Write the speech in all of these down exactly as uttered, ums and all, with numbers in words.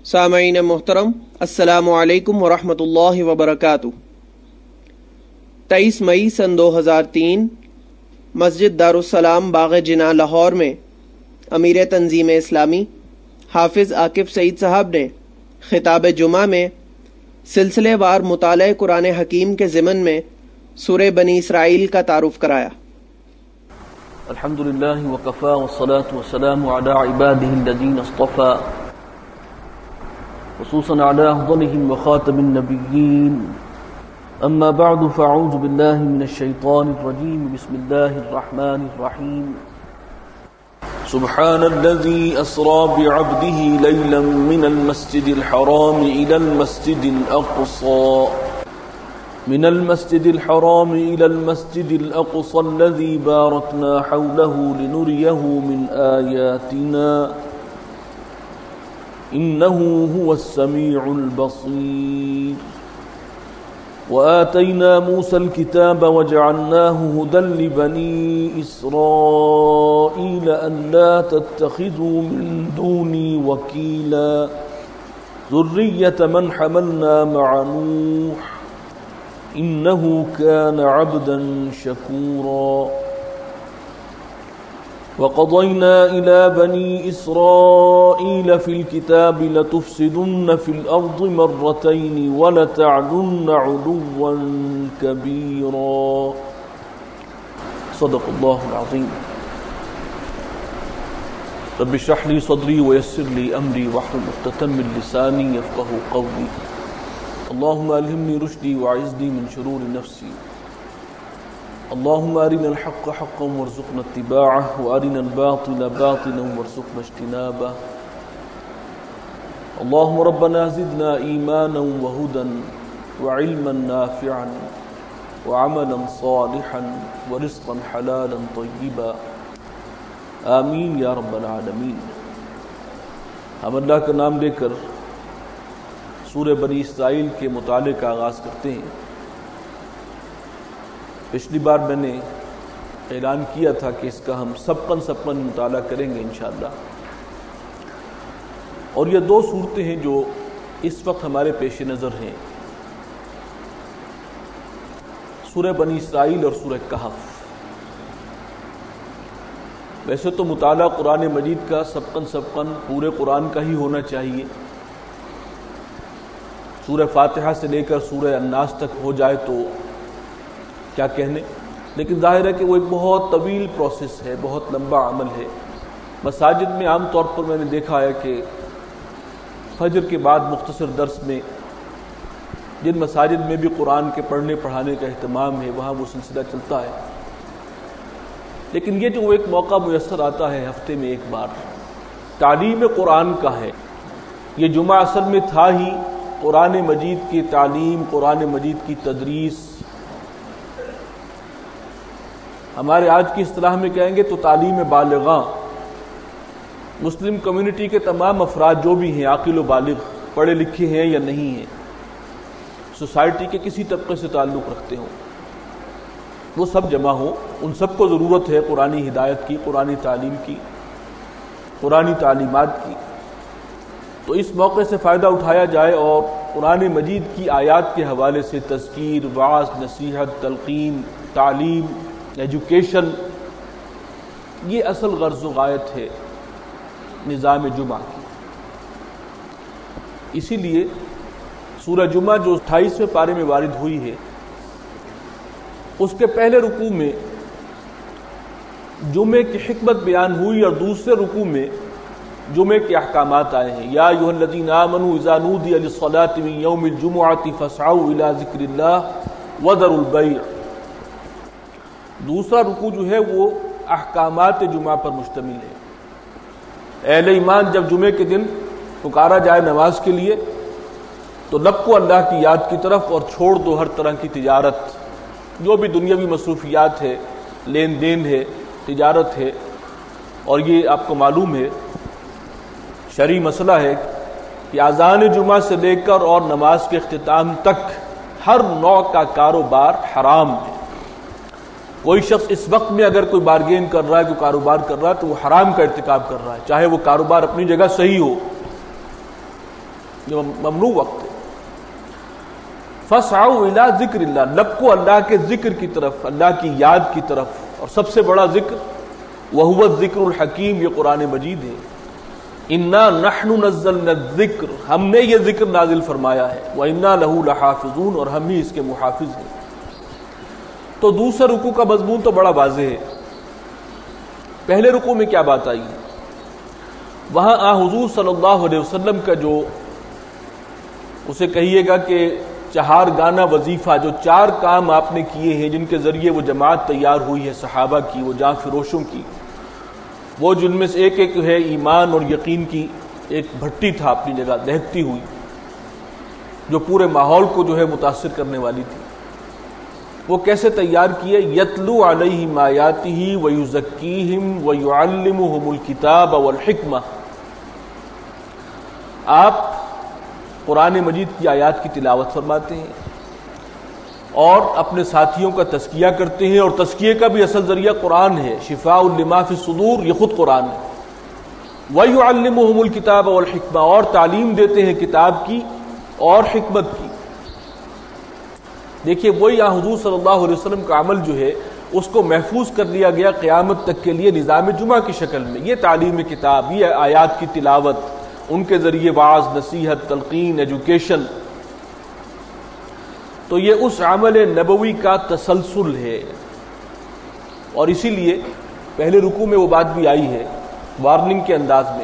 سامعین محترم، السلام علیکم ورحمۃ اللہ وبرکاتہ۔ تیئیس مئی سن دو ہزار تین مسجد دارالسلام باغ جناح لاہور میں امیر تنظیم اسلامی حافظ عاکف سعید صاحب نے خطاب جمعہ میں سلسلے وار مطالعہ قرآن حکیم کے ضمن میں سورہ بنی اسرائیل کا تعارف کرایا۔ الحمد للہ وکفا والصلاة والسلام علی عباده الذین اصطفى خصوصا على افضلهم وخاتم النبیین اما بعد فاعوذ باللہ من الشیطان الرجیم بسم اللہ الرحمن الرحیم سبحان الذي اسرى بعبده ليلا من المسجد الحرام الى المسجد الاقصى من المسجد الحرام الى المسجد الاقصى الذي باركنا حوله لنريه من آياتنا انه هو السميع البصير وآتينا موسى الكتاب وجعلناه هدى لبني إسرائيل ألا تتخذوا من دوني وكيلا ذرية من حملنا مع نوح إنه كان عبدا شكورا وقضينا إلى بني إسرائيل في الكتاب لتفسدن في الأرض مرتين ولتعلن علوا كبيرا صدق الله العظيم رب اشرح لي صدري ويسر لي أمري واحلل عقدة من لساني يفقهوا قولي اللهم ألهمني رشدي وأعذني من شرور نفسي اللهم أرنا الحق حقا وارزقنا اتباعه وأرنا الباطل باطلا وارزقنا اجتنابه اللهم ربنا زدنا إيمانا وهدى وعلما نافعا وعملا صالحا ورزقا حلالا طيبا آمین یا رب العالمین۔ ہم اللہ کا نام لے کر سورہ بنی اسرائیل کے مطالعے کا آغاز کرتے ہیں۔ پچھلی بار میں نے اعلان کیا تھا کہ اس کا ہم سبقن سبقن مطالعہ کریں گے انشاءاللہ، اور یہ دو صورتیں ہیں جو اس وقت ہمارے پیش نظر ہیں، سورہ بنی اسرائیل اور سورہ کہف۔ ویسے تو مطالعہ قرآن مجید کا سبقن سبقن پورے قرآن کا ہی ہونا چاہیے، سورہ فاتحہ سے لے کر سورہ الناس تک ہو جائے تو کیا کہنے، لیکن ظاہر ہے کہ وہ ایک بہت طویل پروسیس ہے، بہت لمبا عمل ہے۔ مساجد میں عام طور پر میں نے دیکھا ہے کہ فجر کے بعد مختصر درس میں جن مساجد میں بھی قرآن کے پڑھنے پڑھانے کا اہتمام ہے وہاں وہ سلسلہ چلتا ہے، لیکن یہ جو ایک موقع میسر آتا ہے ہفتے میں ایک بار تعلیم قرآن کا ہے، یہ جمعہ اصل میں تھا ہی قرآن مجید کی تعلیم، قرآن مجید کی تدریس، ہمارے آج کی اصطلاح میں کہیں گے تو تعلیم بالغاں۔ مسلم کمیونٹی کے تمام افراد جو بھی ہیں عاقل و بالغ، پڑھے لکھے ہیں یا نہیں ہیں، سوسائٹی کے کسی طبقے سے تعلق رکھتے ہوں، وہ سب جمع ہوں، ان سب کو ضرورت ہے قرآنی ہدایت کی، قرآنی تعلیم کی، قرآنی تعلیمات کی۔ تو اس موقع سے فائدہ اٹھایا جائے اور قرآن مجید کی آیات کے حوالے سے تذکیر، وعظ، نصیحت، تلقین، تعلیم، ایجوکیشن، یہ اصل غرض و غایت ہے نظام جمعہ کی۔ اسی لیے سورہ جمعہ جو اٹھائیسویں پارے میں وارد ہوئی ہے، اس کے پہلے رکوع میں جمعے کی حکمت بیان ہوئی اور دوسرے رکوع میں جمعے کے احکامات آئے ہیں۔ یا ایھا الذین آمنوا اذا نودی للصلاۃ من یوم الجمعۃ فاسعوا الی ذکر اللہ وذروا البیع۔ دوسرا رکوع جو ہے وہ احکامات جمعہ پر مشتمل ہے۔ اہل ایمان جب جمعے کے دن پکارا جائے نماز کے لیے تو لب کو اللہ کی یاد کی طرف اور چھوڑ دو ہر طرح کی تجارت، جو بھی دنیاوی مصروفیات ہے، لین دین ہے، تجارت ہے۔ اور یہ آپ کو معلوم ہے شرعی مسئلہ ہے کہ اذان جمعہ سے لے کر اور نماز کے اختتام تک ہر نوع کا کاروبار حرام ہے۔ کوئی شخص اس وقت میں اگر کوئی بارگین کر رہا ہے، کوئی کاروبار کر رہا ہے تو وہ حرام کا ارتکاب کر رہا ہے، چاہے وہ کاروبار اپنی جگہ صحیح ہو، یہ ممنوع وقت ہے۔ فَاسْعَوْا إِلَىٰ ذِكْرِ اللَّهِ، لپکو اللہ کے ذکر کی طرف، اللہ کی یاد کی طرف، اور سب سے بڑا ذکر وَهُوَ الذِّكْرُ الْحَكِيمُ، یہ قرآن مجید ہے۔ اِنَّا نَحْنُ نَزَّلْنَا الذِّكْرَ، ہم نے یہ ذکر نازل فرمایا ہے، وَإِنَّا لَهُ لَحَافِظُونَ، اور ہم ہی اس کے محافظ ہیں۔ تو دوسرے رکوع کا مضمون تو بڑا واضح ہے۔ پہلے رکوع میں کیا بات آئی ہے؟ وہاں آ حضور صلی اللہ علیہ وسلم کا جو اسے کہیے گا کہ چہار گانا وظیفہ، جو چار کام آپ نے کیے ہیں جن کے ذریعے وہ جماعت تیار ہوئی ہے صحابہ کی، وہ جاں فروشوں کی، وہ جن میں سے ایک ایک ہے ایمان اور یقین کی ایک بھٹی تھا اپنی جگہ دہکتی ہوئی، جو پورے ماحول کو جو ہے متاثر کرنے والی تھی۔ وہ کیسے تیار کیے؟ یتلو علیہم آیاتہ ویزکیہم ویعلمہم الکتاب والحکمہ، آپ قرآن مجید کی آیات کی تلاوت فرماتے ہیں اور اپنے ساتھیوں کا تزکیہ کرتے ہیں، اور تزکیے کا بھی اصل ذریعہ قرآن ہے، شفاء لما فی الصدور، یہ خود قرآن ہے۔ وَيُعَلِّمُهُمُ الْكِتَابَ وَالْحِکْمَةَ، اور تعلیم دیتے ہیں کتاب کی اور حکمت کی۔ دیکھیے وہی یہاں حضور صلی اللہ علیہ وسلم کا عمل جو ہے اس کو محفوظ کر لیا گیا قیامت تک کے لیے نظام جمعہ کی شکل میں، یہ تعلیم کتاب، یہ آیات کی تلاوت، ان کے ذریعے واعظ، نصیحت، تلقین، ایجوکیشن، تو یہ اس عمل نبوی کا تسلسل ہے۔ اور اسی لیے پہلے رکوع میں وہ بات بھی آئی ہے وارننگ کے انداز میں،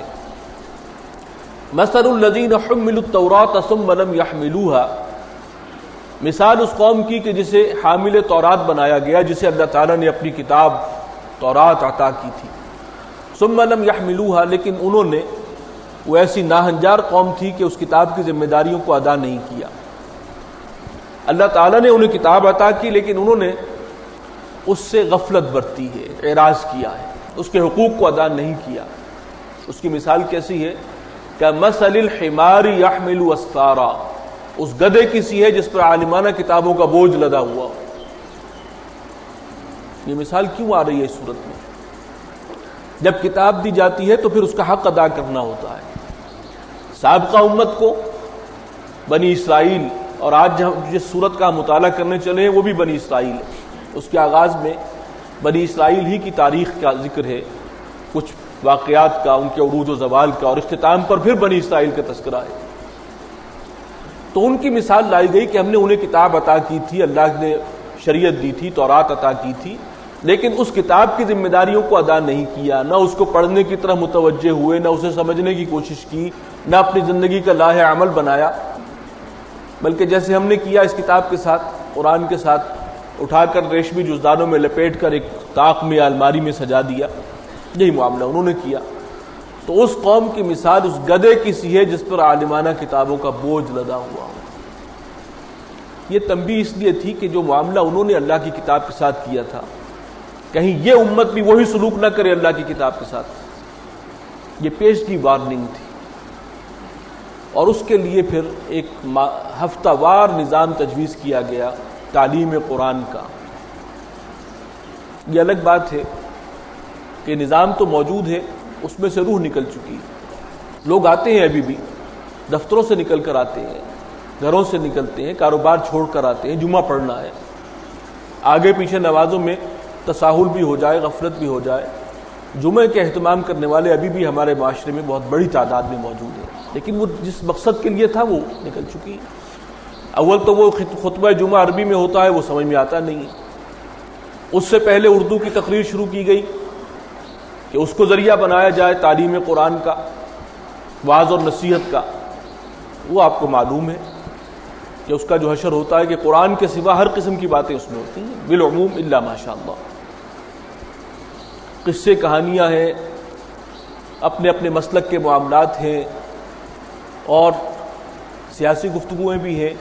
مثل الذین حملوا التوراۃ ثم لم یحملوها، مثال اس قوم کی کہ جسے حامل تورات بنایا گیا، جسے اللہ تعالیٰ نے اپنی کتاب تورات عطا کی تھی، ثم لم یحملوها، لیکن انہوں نے، وہ ایسی ناہنجار قوم تھی کہ اس کتاب کی ذمہ داریوں کو ادا نہیں کیا۔ اللہ تعالیٰ نے انہیں کتاب عطا کی لیکن انہوں نے اس سے غفلت برتی ہے، اعراض کیا ہے، اس کے حقوق کو ادا نہیں کیا۔ اس کی مثال کیسی ہے؟ کمثل الحمار یحمل اسفارا، اس گدھے کی سی ہے جس پر عالمانہ کتابوں کا بوجھ لدا ہوا۔ یہ مثال کیوں آ رہی ہے اس صورت میں؟ جب کتاب دی جاتی ہے تو پھر اس کا حق ادا کرنا ہوتا ہے۔ سابقہ امت کو بنی اسرائیل، اور آج جس صورت کا مطالعہ کرنے چلے ہیں وہ بھی بنی اسرائیل ہے، اس کے آغاز میں بنی اسرائیل ہی کی تاریخ کا ذکر ہے، کچھ واقعات کا، ان کے عروج و زوال کا، اور اختتام پر پھر بنی اسرائیل کا تذکرہ ہے۔ تو ان کی مثال لائی گئی کہ ہم نے انہیں کتاب عطا کی تھی، اللہ نے شریعت دی تھی، تورات عطا کی تھی، لیکن اس کتاب کی ذمہ داریوں کو ادا نہیں کیا، نہ اس کو پڑھنے کی طرف متوجہ ہوئے، نہ اسے سمجھنے کی کوشش کی، نہ اپنی زندگی کا لاہ عمل بنایا، بلکہ جیسے ہم نے کیا اس کتاب کے ساتھ، قرآن کے ساتھ، اٹھا کر ریشمی جزدانوں میں لپیٹ کر ایک طاق میں یا الماری میں سجا دیا، یہی معاملہ انہوں نے کیا۔ تو اس قوم کی مثال اس گدھے کی سی ہے جس پر عالمانہ کتابوں کا بوجھ لدا ہوا ہو۔ یہ تنبیہ اس لیے تھی کہ جو معاملہ انہوں نے اللہ کی کتاب کے ساتھ کیا تھا، کہیں یہ امت بھی وہی سلوک نہ کرے اللہ کی کتاب کے ساتھ۔ یہ پیشگی وارننگ تھی، اور اس کے لیے پھر ایک ہفتہ وار نظام تجویز کیا گیا تعلیم قرآن کا۔ یہ الگ بات ہے کہ نظام تو موجود ہے، اس میں سے روح نکل چکی ہے۔ لوگ آتے ہیں ابھی بھی، دفتروں سے نکل کر آتے ہیں، گھروں سے نکلتے ہیں، کاروبار چھوڑ کر آتے ہیں، جمعہ پڑھنا ہے، آگے پیچھے نمازوں میں تساہل بھی ہو جائے، غفلت بھی ہو جائے۔ جمعے کے اہتمام کرنے والے ابھی بھی ہمارے معاشرے میں بہت بڑی تعداد میں موجود ہیں، لیکن وہ جس مقصد کے لیے تھا وہ نکل چکی ہے۔ اول تو وہ خطبہ جمعہ عربی میں ہوتا ہے، وہ سمجھ میں آتا نہیں ہے۔ اس سے پہلے اردو کی تقریر شروع کی گئی کہ اس کو ذریعہ بنایا جائے تعلیم قرآن کا، واعظ اور نصیحت کا۔ وہ آپ کو معلوم ہے کہ اس کا جو حشر ہوتا ہے کہ قرآن کے سوا ہر قسم کی باتیں اس میں ہوتی ہیں، بالعموم الا ماشاء اللہ۔ قصے کہانیاں ہیں، اپنے اپنے مسلک کے معاملات ہیں، اور سیاسی گفتگویں بھی ہیں۔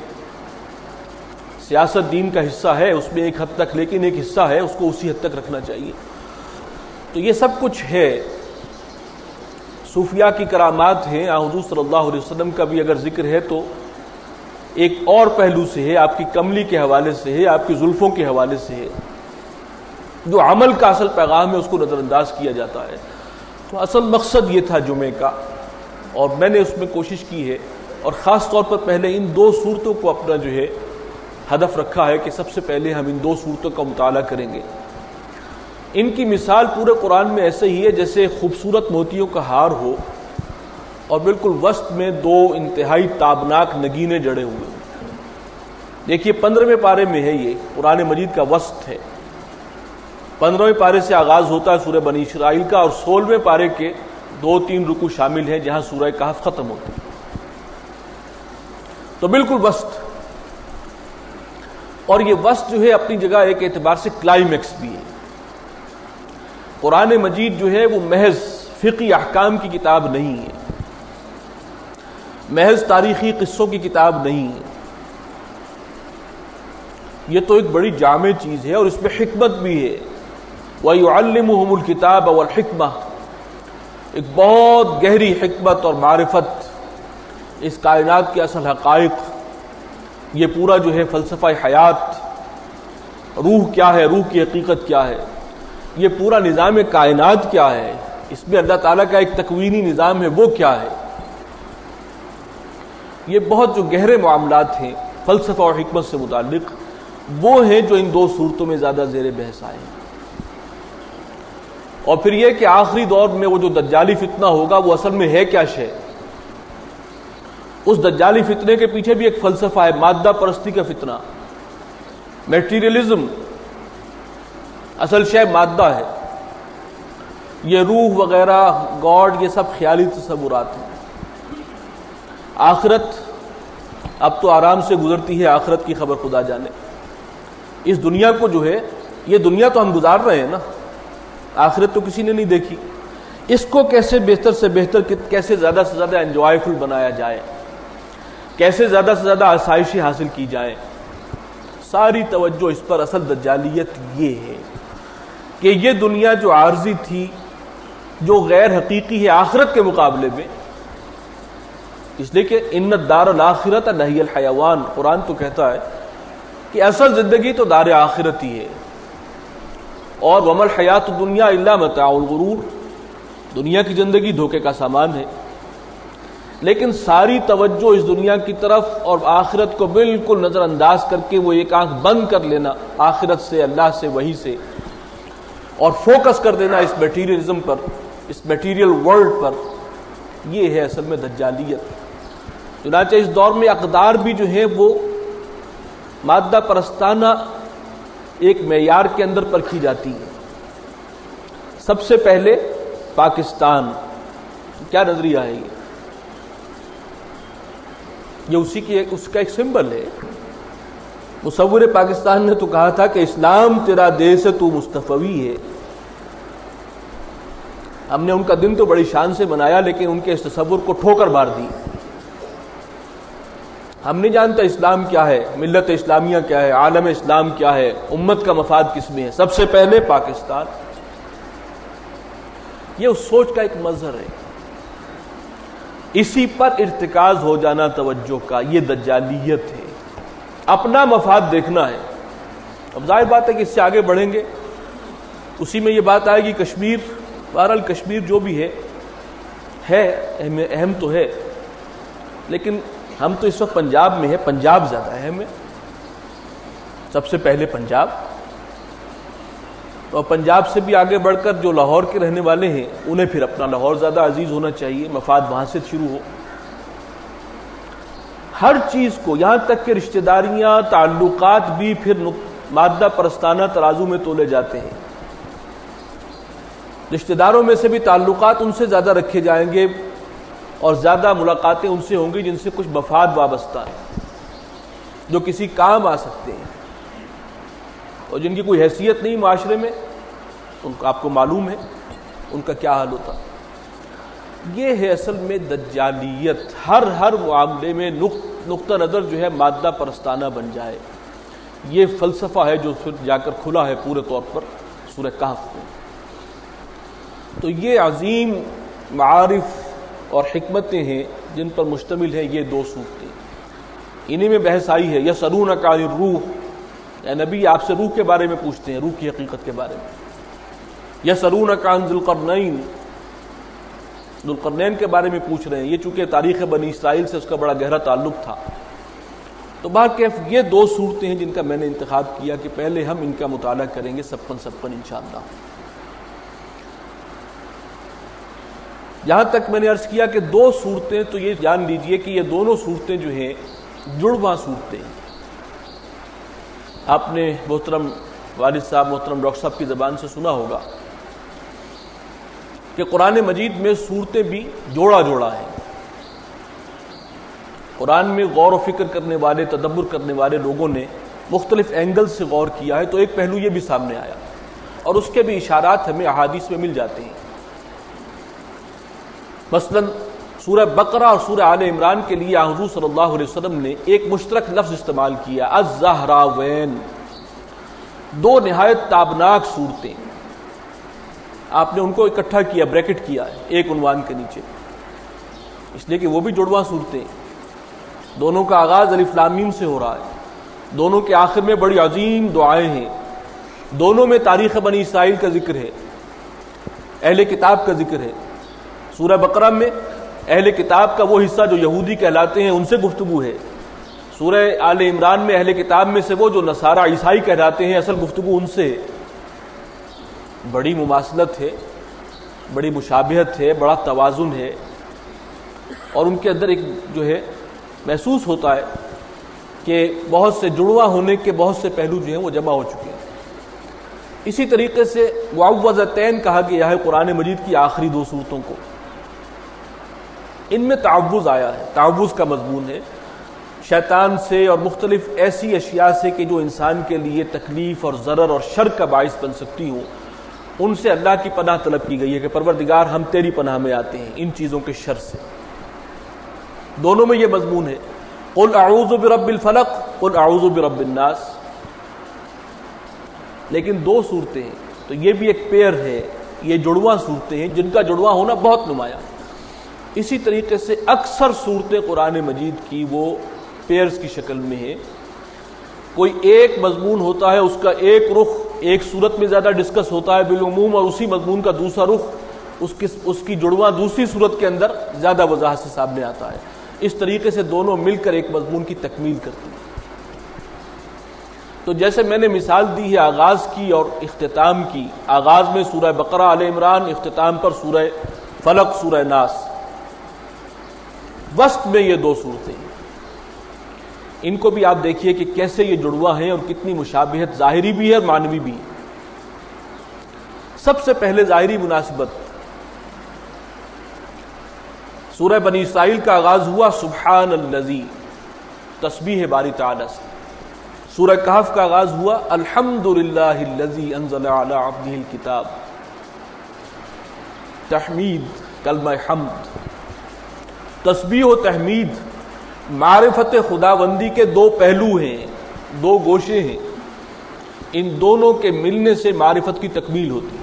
سیاست دین کا حصہ ہے اس میں ایک حد تک، لیکن ایک حصہ ہے، اس کو اسی حد تک رکھنا چاہیے۔ تو یہ سب کچھ ہے۔ صوفیاء کی کرامات ہیں، حضور صلی اللہ علیہ وسلم کا بھی اگر ذکر ہے تو ایک اور پہلو سے ہے، آپ کی کملی کے حوالے سے ہے، آپ کی زلفوں کے حوالے سے ہے۔ جو عمل کا اصل پیغام ہے اس کو نظر انداز کیا جاتا ہے۔ تو اصل مقصد یہ تھا جمعے کا، اور میں نے اس میں کوشش کی ہے اور خاص طور پر پہلے ان دو صورتوں کو اپنا جو ہے ہدف رکھا ہے کہ سب سے پہلے ہم ان دو صورتوں کا مطالعہ کریں گے۔ ان کی مثال پورے قرآن میں ایسے ہی ہے جیسے خوبصورت موتیوں کا ہار ہو اور بالکل وسط میں دو انتہائی تابناک نگینے جڑے ہوئے۔ دیکھیے پندرہویں پارے میں ہے، یہ قرآن مجید کا وسط ہے۔ پندرہویں پارے سے آغاز ہوتا ہے سورہ بنی اسرائیل کا، اور سولہویں پارے کے دو تین رکوع شامل ہیں جہاں سورہ کہف ختم ہوتی ہے، تو بالکل وسط۔ اور یہ وسط جو ہے اپنی جگہ ایک اعتبار سے کلائمیکس بھی ہے۔ قرآن مجید جو ہے وہ محض فقہی احکام کی کتاب نہیں ہے، محض تاریخی قصوں کی کتاب نہیں ہے، یہ تو ایک بڑی جامع چیز ہے اور اس میں حکمت بھی ہے۔ وَيُعَلِّمُهُمُ الْكِتَابَ وَالْحِكْمَةَ، ایک بہت گہری حکمت اور معرفت، اس کائنات کے اصل حقائق، یہ پورا جو ہے فلسفہ حیات، روح کیا ہے، روح کی حقیقت کیا ہے، یہ پورا نظام کائنات کیا ہے، اس میں اللہ تعالیٰ کا ایک تکوینی نظام ہے وہ کیا ہے، یہ بہت جو گہرے معاملات ہیں فلسفہ اور حکمت سے متعلق، وہ ہیں جو ان دو صورتوں میں زیادہ زیر بحث آئے ہیں۔ اور پھر یہ کہ آخری دور میں وہ جو دجالی فتنہ ہوگا وہ اصل میں ہے کیا شے؟ اس دجالی فتنے کے پیچھے بھی ایک فلسفہ ہے، مادہ پرستی کا فتنہ، میٹیریلزم، اصل شے مادہ ہے، یہ روح وغیرہ، گاڈ، یہ سب خیالی تصورات ہیں۔ آخرت اب تو آرام سے گزرتی ہے، آخرت کی خبر خدا جانے۔ اس دنیا کو جو ہے، یہ دنیا تو ہم گزار رہے ہیں نا، آخرت تو کسی نے نہیں دیکھی، اس کو کیسے بہتر سے بہتر، کیسے زیادہ سے زیادہ انجوائےفل بنایا جائے، کیسے زیادہ سے زیادہ آسائشیں حاصل کی جائیں، ساری توجہ اس پر۔ اصل دجالیت یہ ہے کہ یہ دنیا جو عارضی تھی، جو غیر حقیقی ہے آخرت کے مقابلے میں، اس لیے کہ ان الدار الاخرۃ لہی الحیوان، قرآن تو کہتا ہے کہ اصل زندگی تو دار آخرت ہی ہے، اور وما الحیات الدنیا الا متاع الغرور، دنیا کی زندگی دھوکے کا سامان ہے۔ لیکن ساری توجہ اس دنیا کی طرف اور آخرت کو بالکل نظر انداز کر کے وہ ایک آنکھ بند کر لینا آخرت سے، اللہ سے، وحی سے، اور فوکس کر دینا اس میٹیریلزم پر، اس میٹیریل ورلڈ پر، یہ ہے اصل میں دجالیت۔ چنانچہ اس دور میں اقدار بھی جو ہے وہ مادہ پرستانہ ایک معیار کے اندر پرکھی جاتی ہے۔ سب سے پہلے پاکستان، کیا نظریہ ہے یہ؟ یہ اسی کی ایک اس کا ایک سمبل ہے۔ مصور پاکستان نے تو کہا تھا کہ اسلام تیرا دیس ہے تو مصطفی ہے۔ ہم نے ان کا دن تو بڑی شان سے منایا، لیکن ان کے اس تصور کو ٹھوکر مار دی۔ ہم نہیں جانتا اسلام کیا ہے، ملت اسلامیہ کیا ہے، عالم اسلام کیا ہے، امت کا مفاد کس میں ہے، سب سے پہلے پاکستان۔ یہ اس سوچ کا ایک مظہر ہے، اسی پر ارتکاز ہو جانا توجہ کا، یہ دجالیت ہے، اپنا مفاد دیکھنا ہے۔ اب ظاہر بات ہے کہ اس سے آگے بڑھیں گے، اسی میں یہ بات آئے گی کشمیر، بہرحال کشمیر جو بھی ہے ہے اہم تو ہے، لیکن ہم تو اس وقت پنجاب میں ہے، پنجاب زیادہ اہم ہے، سب سے پہلے پنجاب، اور پنجاب سے بھی آگے بڑھ کر جو لاہور کے رہنے والے ہیں انہیں پھر اپنا لاہور زیادہ عزیز ہونا چاہیے، مفاد وہاں سے شروع ہو۔ ہر چیز کو، یہاں تک کہ رشتہ داریاں، تعلقات بھی پھر مادہ پرستانہ ترازو میں تولے جاتے ہیں۔ رشتہ داروں میں سے بھی تعلقات ان سے زیادہ رکھے جائیں گے اور زیادہ ملاقاتیں ان سے ہوں گی جن سے کچھ مفاد وابستہ ہے، جو کسی کام آ سکتے ہیں، اور جن کی کوئی حیثیت نہیں معاشرے میں، ان کو آپ کو معلوم ہے ان کا کیا حال ہوتا۔ یہ ہے اصل میں دجالیت، ہر ہر معاملے میں نقطہ نظر جو ہے مادہ پرستانہ بن جائے۔ یہ فلسفہ ہے جو پھر جا کر کھلا ہے پورے طور پر سورہ کہف میں۔ تو یہ عظیم معارف اور حکمتیں ہیں جن پر مشتمل ہے یہ دو صورتیں، انہی میں بحث آئی ہے۔ یسألونک عن الروح، اے نبی آپ سے روح کے بارے میں پوچھتے ہیں، روح کی حقیقت کے بارے میں۔ یسألونک عن ذی القرنین، ذوالقرنین کے بارے میں پوچھ رہے ہیں، یہ چونکہ تاریخ بنی اسرائیل سے اس کا بڑا گہرا تعلق تھا، تو بہرکیف یہ دو صورتیں ہیں جن کا میں نے انتخاب کیا کہ پہلے ہم ان کا مطالعہ کریں گے سبقن سبقن انشاءاللہ۔ یہاں تک میں نے عرض کیا کہ دو صورتیں، تو یہ جان لیجئے کہ یہ دونوں صورتیں جو ہیں جڑواں صورتیں ہیں۔ آپ نے محترم والد صاحب محترم ڈاکٹر صاحب کی زبان سے سنا ہوگا کہ قرآن مجید میں صورتیں بھی جوڑا جوڑا ہیں۔ قرآن میں غور و فکر کرنے والے، تدبر کرنے والے لوگوں نے مختلف اینگل سے غور کیا ہے، تو ایک پہلو یہ بھی سامنے آیا اور اس کے بھی اشارات ہمیں احادیث میں مل جاتے ہیں۔ مثلا سورہ بقرہ اور سورہ آل عمران کے لیے حضور صلی اللہ علیہ وسلم نے ایک مشترک لفظ استعمال کیا، الزہراوین، دو نہایت تابناک صورتیں۔ آپ نے ان کو اکٹھا کیا، بریکٹ کیا ہے ایک عنوان کے نیچے، اس لیے کہ وہ بھی جڑواں صورتیں، دونوں کا آغاز الف لام میم سے ہو رہا ہے، دونوں کے آخر میں بڑی عظیم دعائیں ہیں، دونوں میں تاریخ بنی اسرائیل کا ذکر ہے، اہل کتاب کا ذکر ہے۔ سورہ بقرہ میں اہل کتاب کا وہ حصہ جو یہودی کہلاتے ہیں ان سے گفتگو ہے، سورہ آل عمران میں اہل کتاب میں سے وہ جو نصارہ عیسائی کہلاتے ہیں اصل گفتگو ان سے۔ بڑی مماثلت ہے، بڑی مشابہت ہے، بڑا توازن ہے، اور ان کے اندر ایک جو ہے محسوس ہوتا ہے کہ بہت سے جڑواں ہونے کے بہت سے پہلو جو ہیں وہ جمع ہو چکے ہیں۔ اسی طریقے سے معوذتین کہا گیا ہے قرآن مجید کی آخری دو صورتوں کو، ان میں تعوذ آیا ہے، تعوذ کا مضمون ہے شیطان سے اور مختلف ایسی اشیاء سے کہ جو انسان کے لیے تکلیف اور ضرر اور شر کا باعث بن سکتی ہوں، ان سے اللہ کی پناہ طلب کی گئی ہے کہ پروردگار ہم تیری پناہ میں آتے ہیں ان چیزوں کے شر سے۔ دونوں میں یہ مضمون ہے، قل اعوذ برب الفلق قل اعوذ برب الناس، لیکن دو صورتیں ہیں تو یہ بھی ایک پیئر ہے، یہ جڑواں صورتیں ہیں جن کا جڑواں ہونا بہت نمایاں۔ اسی طریقے سے اکثر صورتیں قرآن مجید کی وہ پیئرز کی شکل میں ہے، کوئی ایک مضمون ہوتا ہے اس کا ایک رخ ایک صورت میں زیادہ ڈسکس ہوتا ہے بالعموم، اور اسی مضمون کا دوسرا رخ اس کی اس کی جڑواں دوسری صورت کے اندر زیادہ وضاحت سے سامنے آتا ہے۔ اس طریقے سے دونوں مل کر ایک مضمون کی تکمیل کرتی ہیں۔ تو جیسے میں نے مثال دی ہے آغاز کی اور اختتام کی، آغاز میں سورہ بقرہ آل عمران، اختتام پر سورہ فلق سورہ ناس، وسط میں یہ دو صورتیں ہیں۔ ان کو بھی آپ دیکھیے کہ کیسے یہ جڑواں ہیں اور کتنی مشابہت ظاہری بھی ہے اور معنوی بھی ہے۔ سب سے پہلے ظاہری مناسبت، سورہ بنی اسرائیل کا آغاز ہوا سبحان الذی، تسبیح باری تعالی سے۔ سورہ کہف کا آغاز ہوا الحمد للہ الذی انزل علی عبدہ الکتاب، تحمید، کلمہ حمد، تسبیح و تحمید معرفت خداوندی کے دو پہلو ہیں، دو گوشے ہیں، ان دونوں کے ملنے سے معرفت کی تکمیل ہوتی ہے۔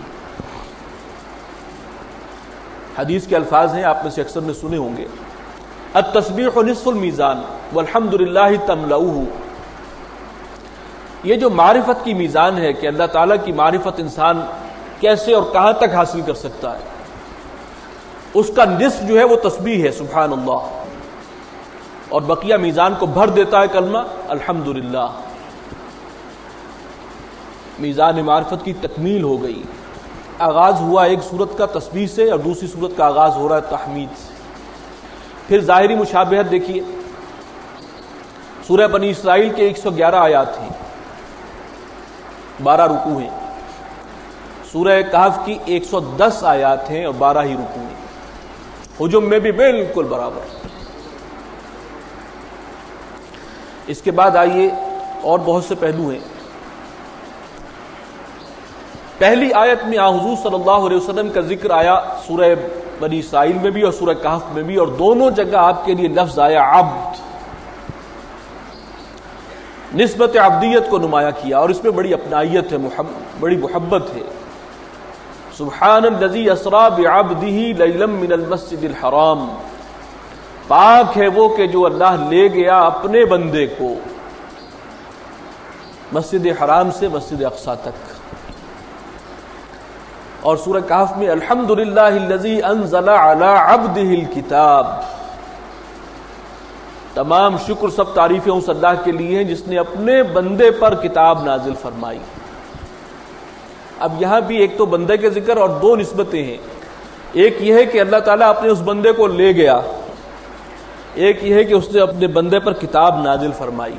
حدیث کے الفاظ ہیں، آپ میں سے اکثر نے سنے ہوں گے، التسبیح نصف المیزان والحمد للہ تملؤہ۔ یہ جو معرفت کی میزان ہے کہ اللہ تعالیٰ کی معرفت انسان کیسے اور کہاں تک حاصل کر سکتا ہے، اس کا نصف جو ہے وہ تسبیح ہے سبحان اللہ، اور بقیہ میزان کو بھر دیتا ہے کلمہ الحمدللہ۔ میزان معرفت کی تکمیل ہو گئی۔ آغاز ہوا ایک سورت کا تسبیح سے اور دوسری سورت کا آغاز ہو رہا ہے تحمید سے۔ پھر ظاہری مشابہت دیکھیے، سورہ بنی اسرائیل کے ایک سو گیارہ آیات ہیں، بارہ رکوع ہیں، سورہ کہف کی ایک سو دس آیات ہیں اور بارہ ہی رکوع ہیں، حجم میں بھی بالکل برابر۔ اس کے بعد آئیے اور بہت سے پہلو ہیں۔ پہلی آیت میں حضور صلی اللہ علیہ وسلم کا ذکر آیا سورہ بنی اسرائیل میں بھی اور سورہ کہف میں بھی، اور دونوں جگہ آپ کے لیے لفظ آیا عبد، نسبت عبدیت کو نمایاں کیا، اور اس میں بڑی اپنائیت ہے، بڑی محبت ہے۔ سبحان الذی اسری بعبدہ لیلا من المسجد الحرام، پاک ہے وہ کہ جو اللہ لے گیا اپنے بندے کو مسجد حرام سے مسجد اقصی تک۔ اور سورہ کہف میں الحمدللہ الذی انزل علی عبدہ الکتاب، تمام شکر سب تعریفیں اس اللہ کے لیے ہیں جس نے اپنے بندے پر کتاب نازل فرمائی۔ اب یہاں بھی ایک تو بندے کے ذکر اور دو نسبتیں ہیں، ایک یہ ہے کہ اللہ تعالیٰ اپنے اس بندے کو لے گیا، ایک یہ ہے کہ اس نے اپنے بندے پر کتاب نازل فرمائی،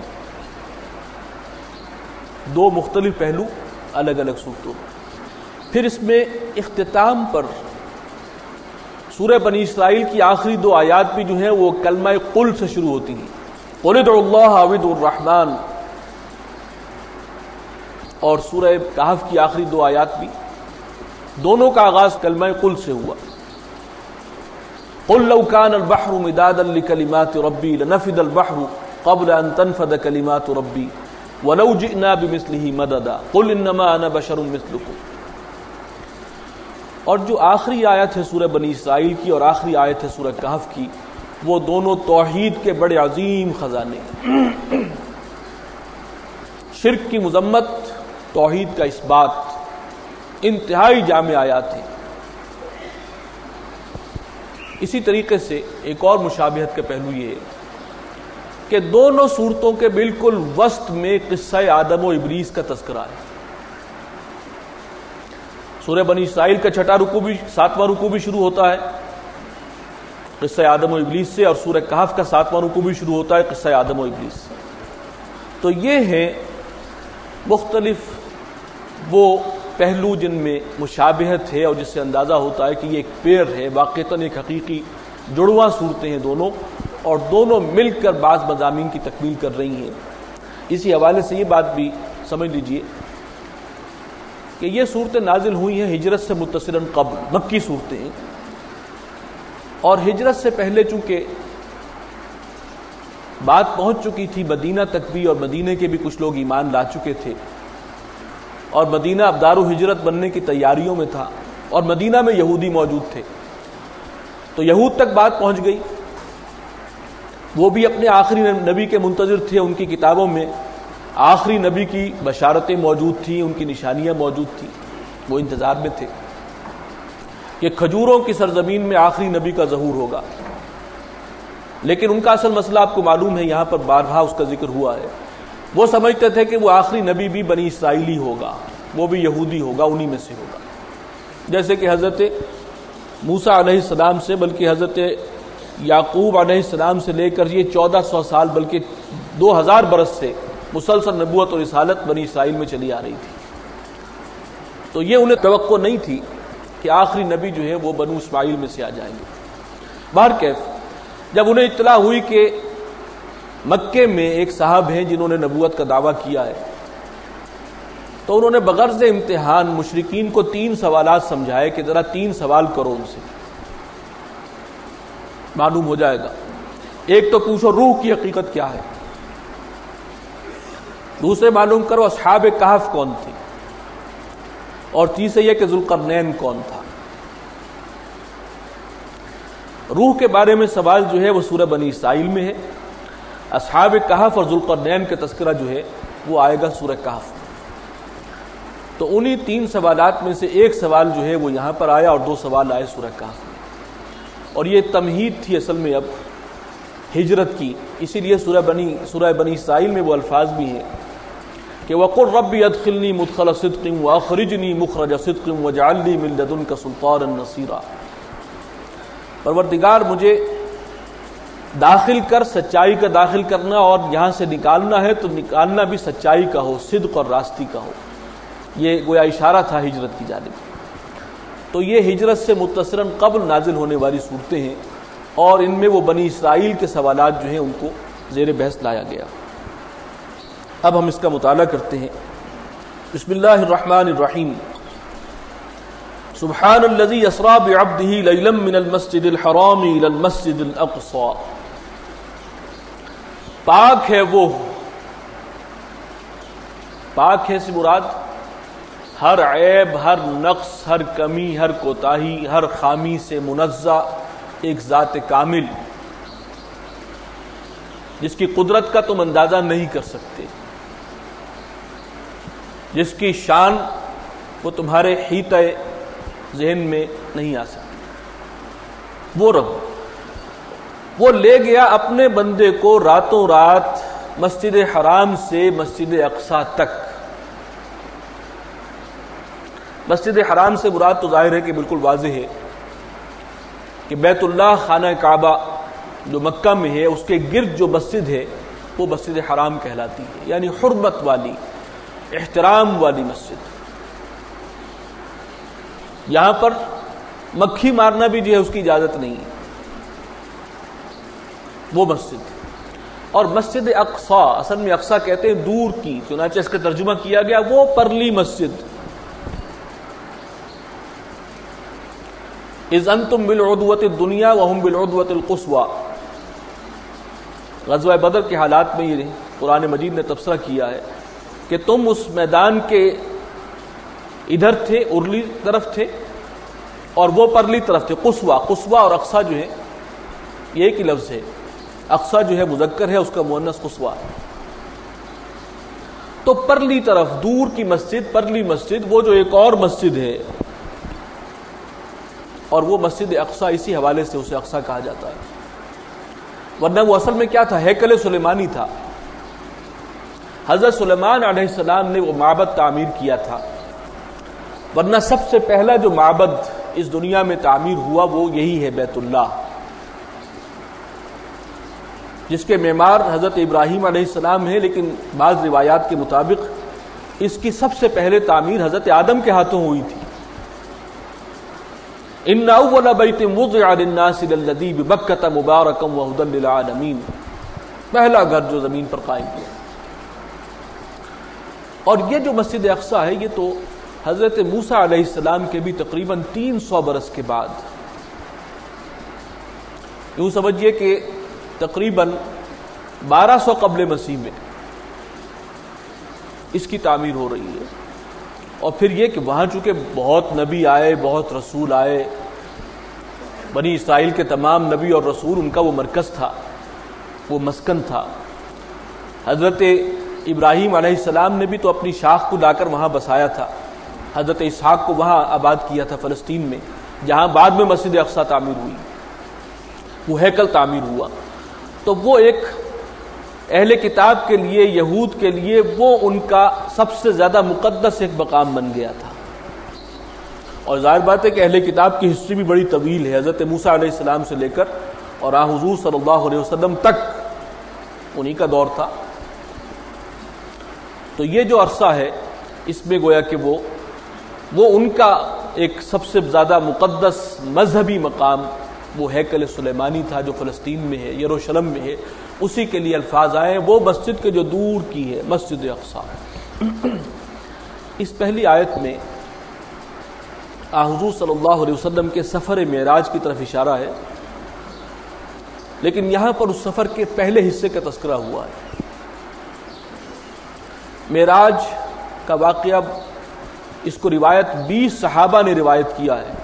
دو مختلف پہلو الگ الگ صورتوں میں۔ پھر اس میں اختتام پر سورہ بنی اسرائیل کی آخری دو آیات بھی جو ہیں وہ کلمہ قل سے شروع ہوتی ہیں، قل ادعوا اللہ او ادعوا الرحمن، اور سورہ کہف کی آخری دو آیات بھی دونوں کا آغاز کلمہ قل سے ہوا۔ قل لو كان البحر مدادا لكلمات ربي لنفد البحر قبل ان تنفد كلمات ربي ولو جئنا بمثله مددا قل انما انا بشر مثلكم۔ اور جو آخری آیت ہے سورہ بنی اسرائیل کی اور آخری آیت ہے سورہ کہف کی، وہ دونوں توحید کے بڑے عظیم خزانے ہیں، شرک کی مذمت، توحید کا اثبات، انتہائی جامع آیات ہیں۔ اسی طریقے سے ایک اور مشابہت کا پہلو یہ ہے کہ دونوں صورتوں کے بالکل وسط میں قصہ آدم و ابلیس کا تذکرہ ہے۔ سورہ بنی اسرائیل کا چھٹا رکوع بھی ساتواں رکوع بھی شروع ہوتا ہے قصہ آدم و ابلیس سے، اور سورہ کہف کا ساتواں رکوع بھی شروع ہوتا ہے قصہ آدم و ابلیس سے۔ تو یہ ہیں مختلف وہ پہلو جن میں مشابہت ہے اور جس سے اندازہ ہوتا ہے کہ یہ ایک پیر ہے، واقعتاً ایک حقیقی جڑواں صورتیں ہیں دونوں، اور دونوں مل کر بعض مضامین کی تکمیل کر رہی ہیں۔ اسی حوالے سے یہ بات بھی سمجھ لیجئے کہ یہ صورتیں نازل ہوئی ہیں ہجرت سے متصلاً قبل، مکی صورتیں ہیں، اور ہجرت سے پہلے چونکہ بات پہنچ چکی تھی مدینہ تک بھی، اور مدینہ کے بھی کچھ لوگ ایمان لا چکے تھے، اور مدینہ اب دار و ہجرت بننے کی تیاریوں میں تھا، اور مدینہ میں یہودی موجود تھے، تو یہود تک بات پہنچ گئی، وہ بھی اپنے آخری نبی کے منتظر تھے، ان کی کتابوں میں آخری نبی کی بشارتیں موجود تھیں، ان کی نشانیاں موجود تھیں، وہ انتظار میں تھے کہ کھجوروں کی سرزمین میں آخری نبی کا ظہور ہوگا۔ لیکن ان کا اصل مسئلہ آپ کو معلوم ہے، یہاں پر بارہا اس کا ذکر ہوا ہے، وہ سمجھتے تھے کہ وہ آخری نبی بھی بنی اسرائیلی ہوگا، وہ بھی یہودی ہوگا، انہی میں سے ہوگا، جیسے کہ حضرت موسیٰ علیہ السلام سے، بلکہ حضرت یعقوب علیہ السلام سے لے کر یہ چودہ سو سال بلکہ دو ہزار برس سے مسلسل نبوت اور رسالت بنی اسرائیل میں چلی آ رہی تھی، تو یہ انہیں توقع نہیں تھی کہ آخری نبی جو ہے وہ بنو اسماعیل میں سے آ جائیں گے۔ بہرکیف جب انہیں اطلاع ہوئی کہ مکے میں ایک صاحب ہیں جنہوں نے نبوت کا دعویٰ کیا ہے، تو انہوں نے بغرض امتحان مشرکین کو تین سوالات سمجھائے کہ ذرا تین سوال کرو ان سے، معلوم ہو جائے گا۔ ایک تو پوچھو روح کی حقیقت کیا ہے، دوسرے معلوم کرو اصحاب کہف کون تھے، اور تیسرے یہ کہ ذوالقرنین کون تھا۔ روح کے بارے میں سوال جو ہے وہ سورہ بنی اسرائیل میں ہے، اصحاب کہف اور ذوالقرنین کا تذکرہ جو ہے وہ آئے گا سورہ کہف میں۔ تو انہی تین سوالات میں سے ایک سوال جو ہے وہ یہاں پر آیا، اور دو سوال آئے سورہ کہف میں، اور یہ تمہید تھی اصل میں اب ہجرت کی، اسی لیے سورہ بنی سورہ بنی اسرائیل میں وہ الفاظ بھی ہیں کہ وَقُلْ رَبِّ ادْخِلْنِي مُدْخَلَ صِدْقٍ وَأَخْرِجْنِي مُخْرَجَ صِدْقٍ وَاجْعَلْ لِي مِن لَّدُنْكَ سُلْطَانًا نَصِيرًا، پروردگار مجھے داخل کر، سچائی کا داخل کرنا، اور یہاں سے نکالنا ہے تو نکالنا بھی سچائی کا ہو، صدق اور راستی کا ہو۔ یہ گویا اشارہ تھا ہجرت کی جانب۔ تو یہ ہجرت سے متصلاً قبل نازل ہونے والی صورتیں ہیں، اور ان میں وہ بنی اسرائیل کے سوالات جو ہیں ان کو زیر بحث لایا گیا۔ اب ہم اس کا مطالعہ کرتے ہیں۔ بسم اللہ الرحمن الرحیم۔ سبحان الذی اسری بعبدہ لیلا من المسجد الحرام الی المسجد الاقصی، پاک ہے وہ، پاک ہے سے مراد ہر عیب، ہر نقص، ہر کمی، ہر کوتاہی، ہر خامی سے منزہ ایک ذات کامل جس کی قدرت کا تم اندازہ نہیں کر سکتے، جس کی شان وہ تمہارے حیطۂ ذہن میں نہیں آ سکتی۔ وہ رب وہ لے گیا اپنے بندے کو راتوں رات مسجد حرام سے مسجد اقصی تک۔ مسجد حرام سے مراد تو ظاہر ہے کہ بالکل واضح ہے کہ بیت اللہ خانہ کعبہ جو مکہ میں ہے اس کے گرد جو مسجد ہے وہ مسجد حرام کہلاتی ہے، یعنی حرمت والی، احترام والی مسجد۔ یہاں پر مکھی مارنا بھی جو ہے اس کی اجازت نہیں ہے، وہ مسجد۔ اور مسجد اقصی، اصل میں اقصی کہتے ہیں دور کی، چنانچہ اس کا ترجمہ کیا گیا وہ پرلی مسجد۔ اذ انتم بالعدوۃ الدنیا وهم بالعدوۃ القصوى، غزوہ بدر کے حالات میں یہ قرآن مجید نے تبصرہ کیا ہے کہ تم اس میدان کے ادھر تھے، ارلی طرف تھے، اور وہ پرلی طرف تھے، قصوى۔ قصوى اور اقصی جو ہے یہ ایک ہی لفظ ہے، اقصی جو ہے مذکر ہے، اس کا مؤنث قصوى۔ تو پرلی طرف دور کی مسجد، پرلی مسجد، وہ جو ایک اور مسجد ہے، اور وہ مسجد اقصی اسی حوالے سے اسے اقصی کہا جاتا ہے، ورنہ وہ اصل میں کیا تھا؟ ہیکل سلیمانی تھا۔ حضرت سلیمان علیہ السلام نے وہ معبد تعمیر کیا تھا، ورنہ سب سے پہلا جو معبد اس دنیا میں تعمیر ہوا وہ یہی ہے، بیت اللہ، جس کے معمار حضرت ابراہیم علیہ السلام ہے، لیکن بعض روایات کے مطابق اس کی سب سے پہلے تعمیر حضرت آدم کے ہاتھوں ہوئی تھی۔ ان اول بیت وضع للناس للذی ببکۃ مبارکا وہدی للعالمین، پہلا گھر جو زمین پر قائم کیا۔ اور یہ جو مسجد اقصی ہے یہ تو حضرت موسیٰ علیہ السلام کے بھی تقریباً تین سو برس کے بعد، یوں سمجھیے کہ تقریباً بارہ سو قبل مسیح میں اس کی تعمیر ہو رہی ہے۔ اور پھر یہ کہ وہاں چونکہ بہت نبی آئے، بہت رسول آئے، بنی اسرائیل کے تمام نبی اور رسول، ان کا وہ مرکز تھا، وہ مسکن تھا۔ حضرت ابراہیم علیہ السلام نے بھی تو اپنی شاخ کو لا کر وہاں بسایا تھا، حضرت اسحاق کو وہاں آباد کیا تھا فلسطین میں، جہاں بعد میں مسجد اقصی تعمیر ہوئی، وہ ہیکل تعمیر ہوا۔ تو وہ ایک اہل کتاب کے لیے، یہود کے لیے، وہ ان کا سب سے زیادہ مقدس ایک مقام بن گیا تھا۔ اور ظاہر بات ہے کہ اہل کتاب کی ہسٹری بھی بڑی طویل ہے، حضرت موسیٰ علیہ السلام سے لے کر اور آن حضور صلی اللہ علیہ وسلم تک انہی کا دور تھا۔ تو یہ جو عرصہ ہے اس میں گویا کہ وہ وہ ان کا ایک سب سے زیادہ مقدس مذہبی مقام وہ ہیکل سلیمانی تھا جو فلسطین میں ہے، یروشلم میں ہے۔ اسی کے لیے الفاظ آئے وہ مسجد کے جو دور کی ہے، مسجد اقصی۔ اس پہلی آیت میں حضور صلی اللہ علیہ وسلم کے سفر معراج کی طرف اشارہ ہے، لیکن یہاں پر اس سفر کے پہلے حصے کا تذکرہ ہوا ہے۔ معراج کا واقعہ اس کو روایت بیس صحابہ نے روایت کیا ہے،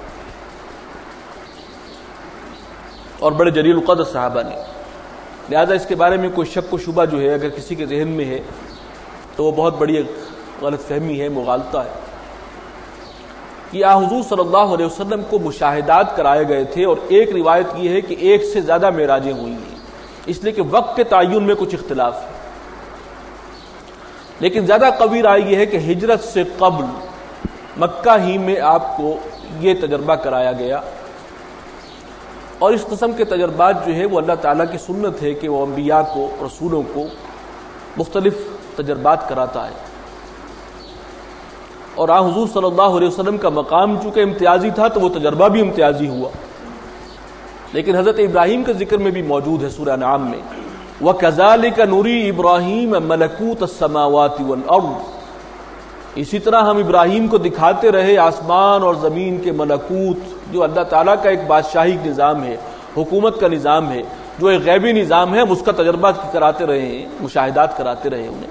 اور بڑے جلیل القدر صحابہ نے، لہذا اس کے بارے میں کوئی شک و شبہ جو ہے اگر کسی کے ذہن میں ہے تو وہ بہت بڑی غلط فہمی ہے، مغالطہ ہے۔ کہ آن حضور صلی اللہ علیہ وسلم کو مشاہدات کرائے گئے تھے، اور ایک روایت یہ ہے کہ ایک سے زیادہ معراجیں ہوئی ہیں، اس لیے کہ وقت کے تعین میں کچھ اختلاف ہے، لیکن زیادہ قوی رائے یہ ہے کہ ہجرت سے قبل مکہ ہی میں آپ کو یہ تجربہ کرایا گیا۔ اور اس قسم کے تجربات جو ہے وہ اللہ تعالیٰ کی سنت ہے کہ وہ انبیاء کو، رسولوں کو مختلف تجربات کراتا ہے۔ اور آن حضور صلی اللہ علیہ وسلم کا مقام چونکہ امتیازی تھا تو وہ تجربہ بھی امتیازی ہوا، لیکن حضرت ابراہیم کے ذکر میں بھی موجود ہے سورہ انعام میں، وَكَذَلِكَ نُرِي إِبْرَاهِيمَ مَلَكُوتَ السَّمَاوَاتِ وَالْأَرْضِ، اسی طرح ہم ابراہیم کو دکھاتے رہے آسمان اور زمین کے ملکوت، جو اللہ تعالیٰ کا ایک بادشاہی نظام ہے، حکومت کا نظام ہے، جو ایک غیبی نظام ہے، ہم اس کا تجربہ کراتے رہے ہیں، مشاہدات کراتے رہے انہیں۔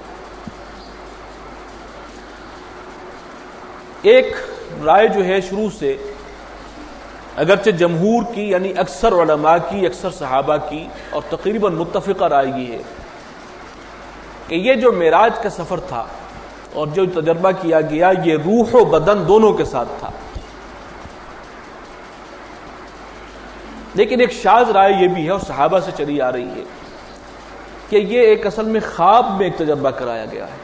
ایک رائے جو ہے شروع سے اگرچہ جمہور کی یعنی اکثر علماء کی، اکثر صحابہ کی اور تقریباً متفقہ رائے یہ ہے کہ یہ جو معراج کا سفر تھا اور جو تجربہ کیا گیا یہ روح و بدن دونوں کے ساتھ تھا، لیکن ایک شاذ رائے یہ بھی ہے اور صحابہ سے چلی آ رہی ہے کہ یہ ایک اصل میں خواب میں ایک تجربہ کرایا گیا ہے،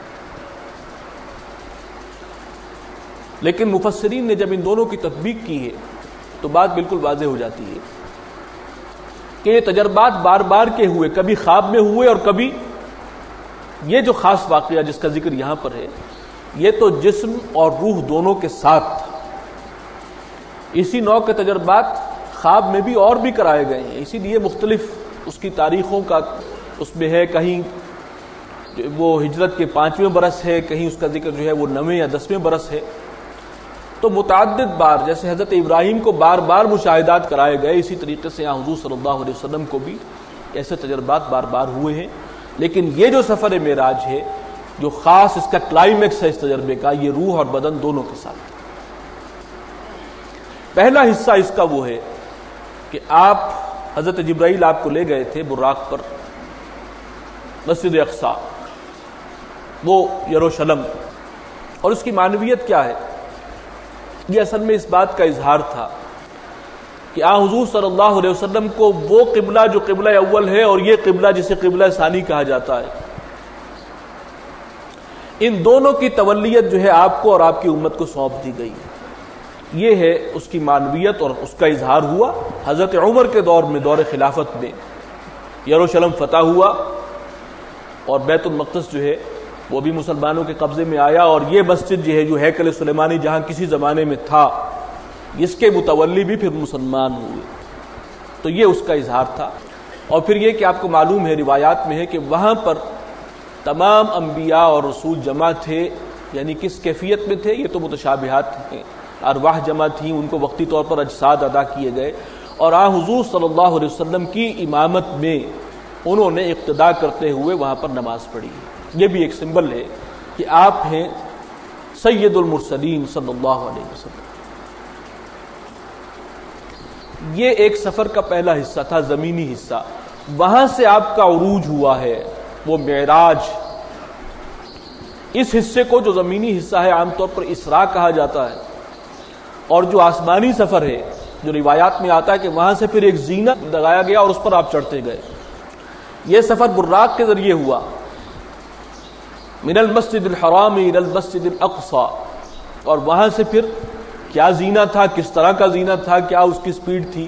لیکن مفسرین نے جب ان دونوں کی تطبیق کی ہے تو بات بالکل واضح ہو جاتی ہے کہ یہ تجربات بار بار کے ہوئے، کبھی خواب میں ہوئے اور کبھی یہ جو خاص واقعہ جس کا ذکر یہاں پر ہے یہ تو جسم اور روح دونوں کے ساتھ تھا۔ اسی نوع کے تجربات خواب میں بھی اور بھی کرائے گئے ہیں، اسی لیے مختلف اس کی تاریخوں کا اس میں ہے، کہیں وہ ہجرت کے پانچویں برس ہے، کہیں اس کا ذکر جو ہے وہ نویں یا دسویں برس ہے۔ تو متعدد بار جیسے حضرت ابراہیم کو بار بار مشاہدات کرائے گئے، اسی طریقے سے یہاں حضور صلی اللہ علیہ وسلم کو بھی ایسے تجربات بار بار ہوئے ہیں۔ لیکن یہ جو سفر معراج ہے، جو خاص اس کا کلائمیکس ہے اس تجربے کا، یہ روح اور بدن دونوں کے ساتھ۔ پہلا حصہ اس کا وہ ہے کہ آپ حضرت جبرائیل آپ کو لے گئے تھے براق پر مسجد اقصی، وہ یروشلم، اور اس کی معنویت کیا ہے؟ یہ اصل میں اس بات کا اظہار تھا کہ آن حضور صلی اللہ علیہ وسلم کو وہ قبلہ جو قبلہ اول ہے اور یہ قبلہ جسے قبلہ ثانی کہا جاتا ہے، ان دونوں کی تولیت جو ہے آپ کو اور آپ کی امت کو سونپ دی گئی ہے۔ یہ ہے اس کی معنویت اور اس کا اظہار ہوا۔ حضرت عمر کے دور میں، دور خلافت میں، یروشلم فتح ہوا اور بیت المقدس جو ہے وہ بھی مسلمانوں کے قبضے میں آیا، اور یہ مسجد جو ہے جو ہیکل سلیمانی جہاں کسی زمانے میں تھا، اس کے متولی بھی پھر مسلمان ہوئے۔ تو یہ اس کا اظہار تھا۔ اور پھر یہ کہ آپ کو معلوم ہے، روایات میں ہے کہ وہاں پر تمام انبیاء اور رسول جمع تھے، یعنی کس کیفیت میں تھے یہ تو متشابہات ہیں، ارواح جمع تھیں، ان کو وقتی طور پر اجساد ادا کیے گئے، اور آن حضور صلی اللہ علیہ وسلم کی امامت میں انہوں نے اقتداء کرتے ہوئے وہاں پر نماز پڑھی۔ یہ بھی ایک سمبل ہے کہ آپ ہیں سید المرسلین صلی اللہ علیہ وسلم۔ یہ ایک سفر کا پہلا حصہ تھا، زمینی حصہ۔ وہاں سے آپ کا عروج ہوا ہے، وہ معراج۔ اس حصے کو جو زمینی حصہ ہے عام طور پر اسراء کہا جاتا ہے، اور جو آسمانی سفر ہے جو روایات میں آتا ہے کہ وہاں سے پھر ایک زینت لگایا گیا اور اس پر آپ چڑھتے گئے، یہ سفر براق کے ذریعے ہوا، من المسجد الحرام الى المسجد الاقصى، اور وہاں سے پھر کیا زینہ تھا، کس طرح کا زینہ تھا، کیا اس کی سپیڈ تھی،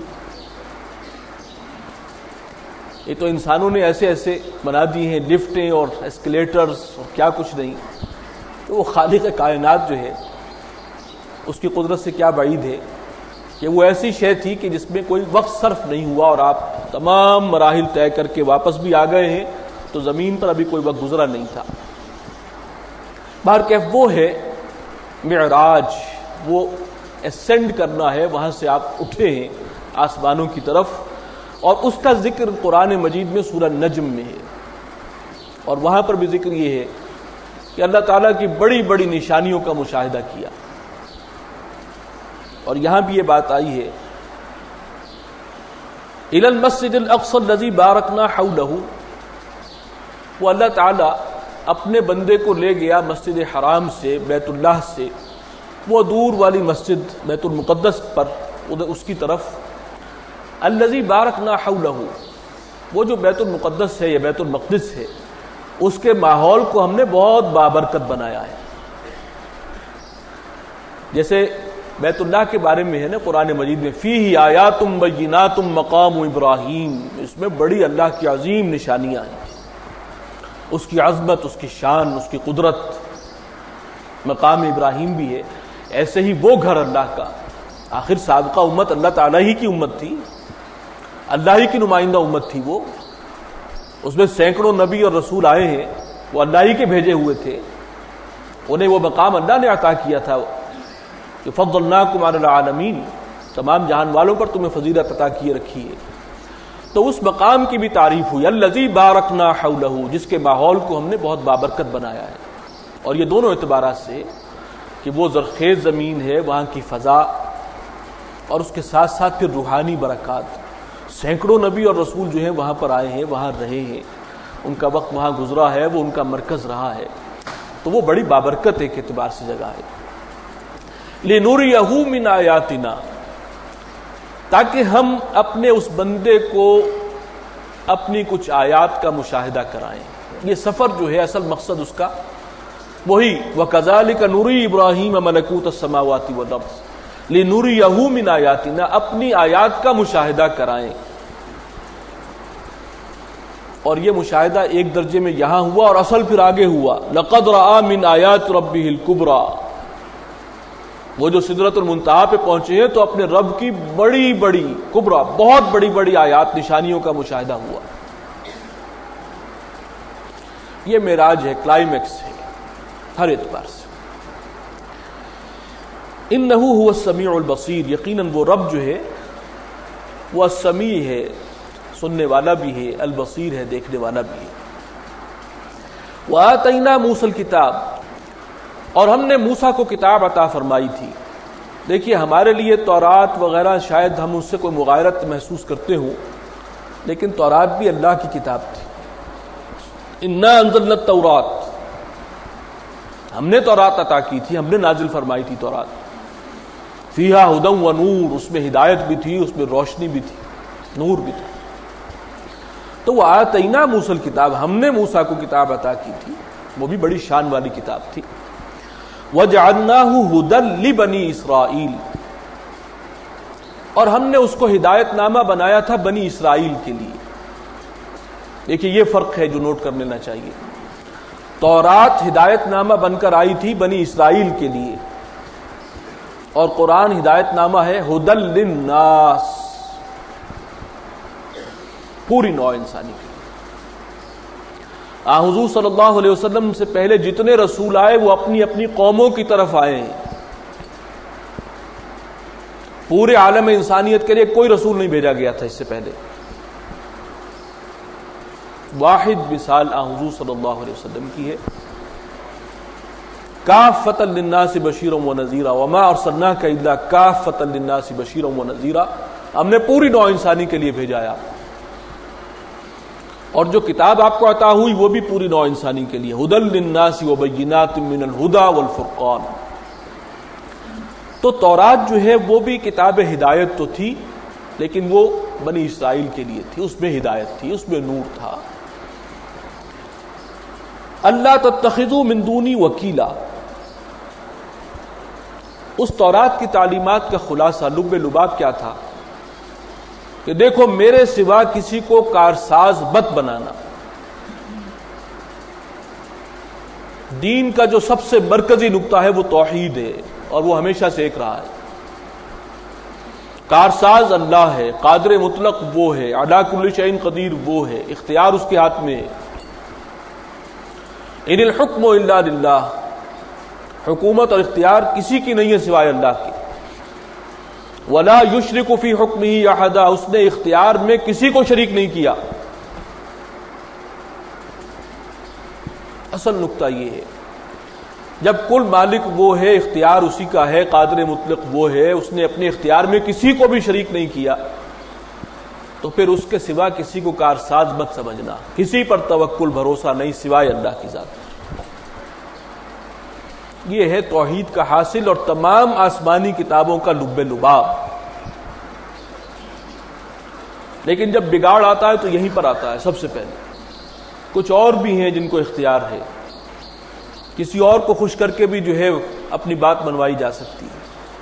یہ تو انسانوں نے ایسے ایسے بنا دی ہیں، لفٹیں اور ایسکلیٹرز اور کیا کچھ نہیں۔ تو وہ خالق کائنات جو ہے اس کی قدرت سے کیا بعید ہے کہ وہ ایسی شے تھی کہ جس میں کوئی وقت صرف نہیں ہوا اور آپ تمام مراحل طے کر کے واپس بھی آ گئے ہیں، تو زمین پر ابھی کوئی وقت گزرا نہیں تھا۔ بہرکیف وہ ہے معراج، وہ اسینڈ کرنا ہے، وہاں سے آپ اٹھے ہیں آسمانوں کی طرف، اور اس کا ذکر قرآن مجید میں سورہ نجم میں ہے، اور وہاں پر بھی ذکر یہ ہے کہ اللہ تعالیٰ کی بڑی بڑی نشانیوں کا مشاہدہ کیا، اور یہاں بھی یہ بات آئی ہے الی المسجد الاقصی الذی بارکنا حولہ، وہ اللہ تعالیٰ اپنے بندے کو لے گیا مسجد حرام سے، بیت اللہ سے، وہ دور والی مسجد بیت المقدس پر، اس کی طرف، الذی بارکنا حولہ، وہ جو بیت المقدس ہے یا بیت المقدس ہے، اس کے ماحول کو ہم نے بہت بابرکت بنایا ہے۔ جیسے بیت اللہ کے بارے میں ہے نا قرآن مجید میں، فیہ آیات بینات مقام ابراہیم، اس میں بڑی اللہ کی عظیم نشانیاں ہیں، اس کی عظمت، اس کی شان، اس کی قدرت۔ مقام ابراہیم بھی ہے، ایسے ہی وہ گھر اللہ کا، آخر سابقہ امت اللہ تعالیٰ ہی کی امت تھی، اللہ ہی کی نمائندہ امت تھی، وہ اس میں سینکڑوں نبی اور رسول آئے ہیں، وہ اللہ ہی کے بھیجے ہوئے تھے، انہیں وہ مقام اللہ نے عطا کیا تھا کہ فضلناکم علی العالمین، تمام جہان والوں پر تمہیں فضیلت عطا کیے رکھی ہے۔ تو اس مقام کی بھی تعریف ہوئی، الذی بارکنا حولہ، جس کے ماحول کو ہم نے بہت بابرکت بنایا ہے۔ اور یہ دونوں اعتبارات سے کہ وہ زرخیز زمین ہے، وہاں کی فضا، اور اس کے ساتھ ساتھ پھر روحانی برکات، سینکڑوں نبی اور رسول جو ہیں وہاں پر آئے ہیں، وہاں رہے ہیں، ان کا وقت وہاں گزرا ہے، وہ ان کا مرکز رہا ہے، تو وہ بڑی بابرکت ایک اعتبار سے جگہ ہے۔ لِنُرِيَهُ مِنْ آیاتنا، تاکہ ہم اپنے اس بندے کو اپنی کچھ آیات کا مشاہدہ کرائیں. یہ سفر جو ہے اصل مقصد اس کا وہی وَكَذَلِكَ نُرِي إِبْرَاهِيمَ مَلَكُوتَ السَّمَاوَاتِ وَالْأَرْضِ لِنُرِيَهُ مِنْ آيَاتِنَا، اپنی آیات کا مشاہدہ کرائیں. اور یہ مشاہدہ ایک درجے میں یہاں ہوا اور اصل پھر آگے ہوا. لَقَدْ رَأَى مِنْ آيَاتِ رَبِّهِ الْكُبْرَى، وہ جو سدرۃ المنتہا پہ پہنچے ہیں تو اپنے رب کی بڑی بڑی کبرا، بہت بڑی بڑی آیات نشانیوں کا مشاہدہ ہوا. یہ معراج ہے، کلائمیکس ہے ہر اعتبار سے. انہ هو السمیع البصیر، یقیناً وہ رب جو ہے وہ السمیع ہے، سننے والا بھی ہے، البصیر ہے، دیکھنے والا بھی ہے. وآتینا موسیٰ الکتاب، اور ہم نے موسیٰ کو کتاب عطا فرمائی تھی. دیکھیے ہمارے لیے تورات وغیرہ شاید ہم اس سے کوئی مغایرت محسوس کرتے ہوں، لیکن تورات بھی اللہ کی کتاب تھی. انا انزلنا التوراۃ، ہم نے تورات عطا کی تھی، ہم نے نازل فرمائی تھی تورات. فیہا ھدی و نور، اس میں ہدایت بھی تھی، اس میں روشنی بھی تھی، نور بھی تھا. تو وآتینا موسیٰ الکتاب، ہم نے موسیٰ کو کتاب عطا کی تھی، وہ بھی بڑی شان والی کتاب تھی. وَجَعَلْنَاهُ هُدًى لِبَنِي إِسْرَائِيلَ، اور ہم نے اس کو ہدایت نامہ بنایا تھا بنی اسرائیل کے لیے. دیکھیے یہ فرق ہے جو نوٹ کر لینا چاہیے. تورات ہدایت نامہ بن کر آئی تھی بنی اسرائیل کے لیے، اور قرآن ہدایت نامہ ہے ہدی للناس، پوری نوع انسانی کے لیے. آن حضور صلی اللہ علیہ وسلم سے پہلے جتنے رسول آئے وہ اپنی اپنی قوموں کی طرف آئے ہیں. پورے عالم انسانیت کے لیے کوئی رسول نہیں بھیجا گیا تھا اس سے پہلے. واحد مثال آن حضور صلی اللہ علیہ وسلم کی ہے، کافۃ للناس بشیرا ونذیرا وما ارسلناک الا کافۃ للناس بشیرا ونذیرا، ہم نے پوری نوع انسانی کے لیے بھیجا. اور جو کتاب آپ کو عطا ہوئی وہ بھی پوری نوع انسانی کے لیے، ھدی للناس وبینات من الھدی والفرقان. تو تورات جو ہے وہ بھی کتاب ہدایت تو تھی، لیکن وہ بنی اسرائیل کے لیے تھی، اس میں ہدایت تھی، اس میں نور تھا. اللہ تتخذوا من دونی وکیلا، اس تورات کی تعلیمات کا خلاصہ، لب لباب کیا تھا کہ دیکھو میرے سوا کسی کو کارساز مت بنانا. دین کا جو سب سے مرکزی نقطہ ہے وہ توحید ہے، اور وہ ہمیشہ سے ایک رہا ہے. کارساز اللہ ہے، قادر مطلق وہ ہے، علی کل شیء قدیر وہ ہے، اختیار اس کے ہاتھ میں ہے. ان الحکم الا للہ، حکومت اور اختیار کسی کی نہیں ہے سوائے اللہ کی. ولا یشرک فی حکمہ احدا، اس نے اختیار میں کسی کو شریک نہیں کیا. اصل نقطہ یہ ہے، جب کل مالک وہ ہے، اختیار اسی کا ہے، قادر مطلق وہ ہے، اس نے اپنے اختیار میں کسی کو بھی شریک نہیں کیا، تو پھر اس کے سوا کسی کو کارساز مت سمجھنا. کسی پر توکل بھروسہ نہیں سوائے اللہ کی ذات. یہ ہے توحید کا حاصل اور تمام آسمانی کتابوں کا لب لباب. لیکن جب بگاڑ آتا ہے تو یہیں پر آتا ہے سب سے پہلے. کچھ اور بھی ہیں جن کو اختیار ہے، کسی اور کو خوش کر کے بھی جو ہے اپنی بات منوائی جا سکتی ہے.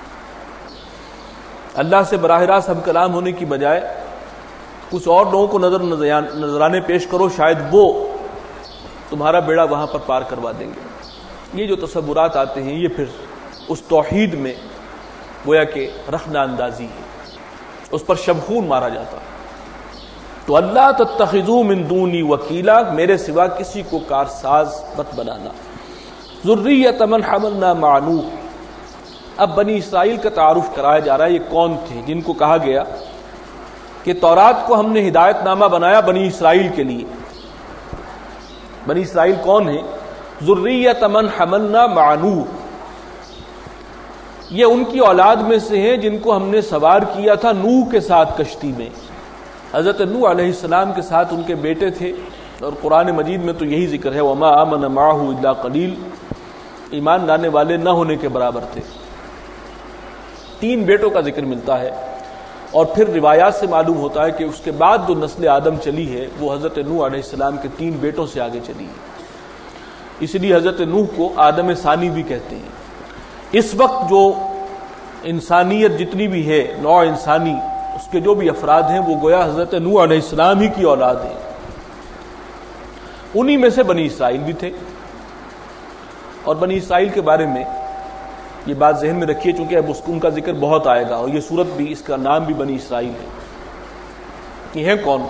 اللہ سے براہ راست ہم کلام ہونے کی بجائے کچھ اور لوگوں کو نظر نذرانے پیش کرو، شاید وہ تمہارا بیڑا وہاں پر پار کروا دیں گے. یہ جو تصورات آتے ہیں یہ پھر اس توحید میں گویا کہ رخنہ اندازی ہے، اس پر شبخون مارا جاتا. تو اللہ تتخذوا من دونی وکیلا، میرے سوا کسی کو کارساز مت بنانا. ذریۃ من حملنا مع نوح، اب بنی اسرائیل کا تعارف کرایا جا رہا ہے. یہ کون تھے جن کو کہا گیا کہ تورات کو ہم نے ہدایت نامہ بنایا بنی اسرائیل کے لیے. بنی اسرائیل کون ہیں؟ ذریۃ من حملنا مع نوح، یہ ان کی اولاد میں سے ہیں جن کو ہم نے سوار کیا تھا نوح کے ساتھ کشتی میں. حضرت نوح علیہ السلام کے ساتھ ان کے بیٹے تھے، اور قرآن مجید میں تو یہی ذکر ہے وما آمن معه الا قلیل، ایمان لانے والے نہ ہونے کے برابر تھے. تین بیٹوں کا ذکر ملتا ہے، اور پھر روایات سے معلوم ہوتا ہے کہ اس کے بعد جو نسل آدم چلی ہے وہ حضرت نوح علیہ السلام کے تین بیٹوں سے آگے چلی ہے. اس لیے حضرت نوح کو آدم ثانی بھی کہتے ہیں. اس وقت جو انسانیت جتنی بھی ہے، نوع انسانی، اس کے جو بھی افراد ہیں وہ گویا حضرت نوح علیہ السلام ہی کی اولاد ہیں. انہی میں سے بنی اسرائیل بھی تھے. اور بنی اسرائیل کے بارے میں یہ بات ذہن میں رکھیے، چونکہ اب ان کا ذکر بہت آئے گا، اور یہ سورت بھی، اس کا نام بھی بنی اسرائیل ہے. یہ ہیں کون؟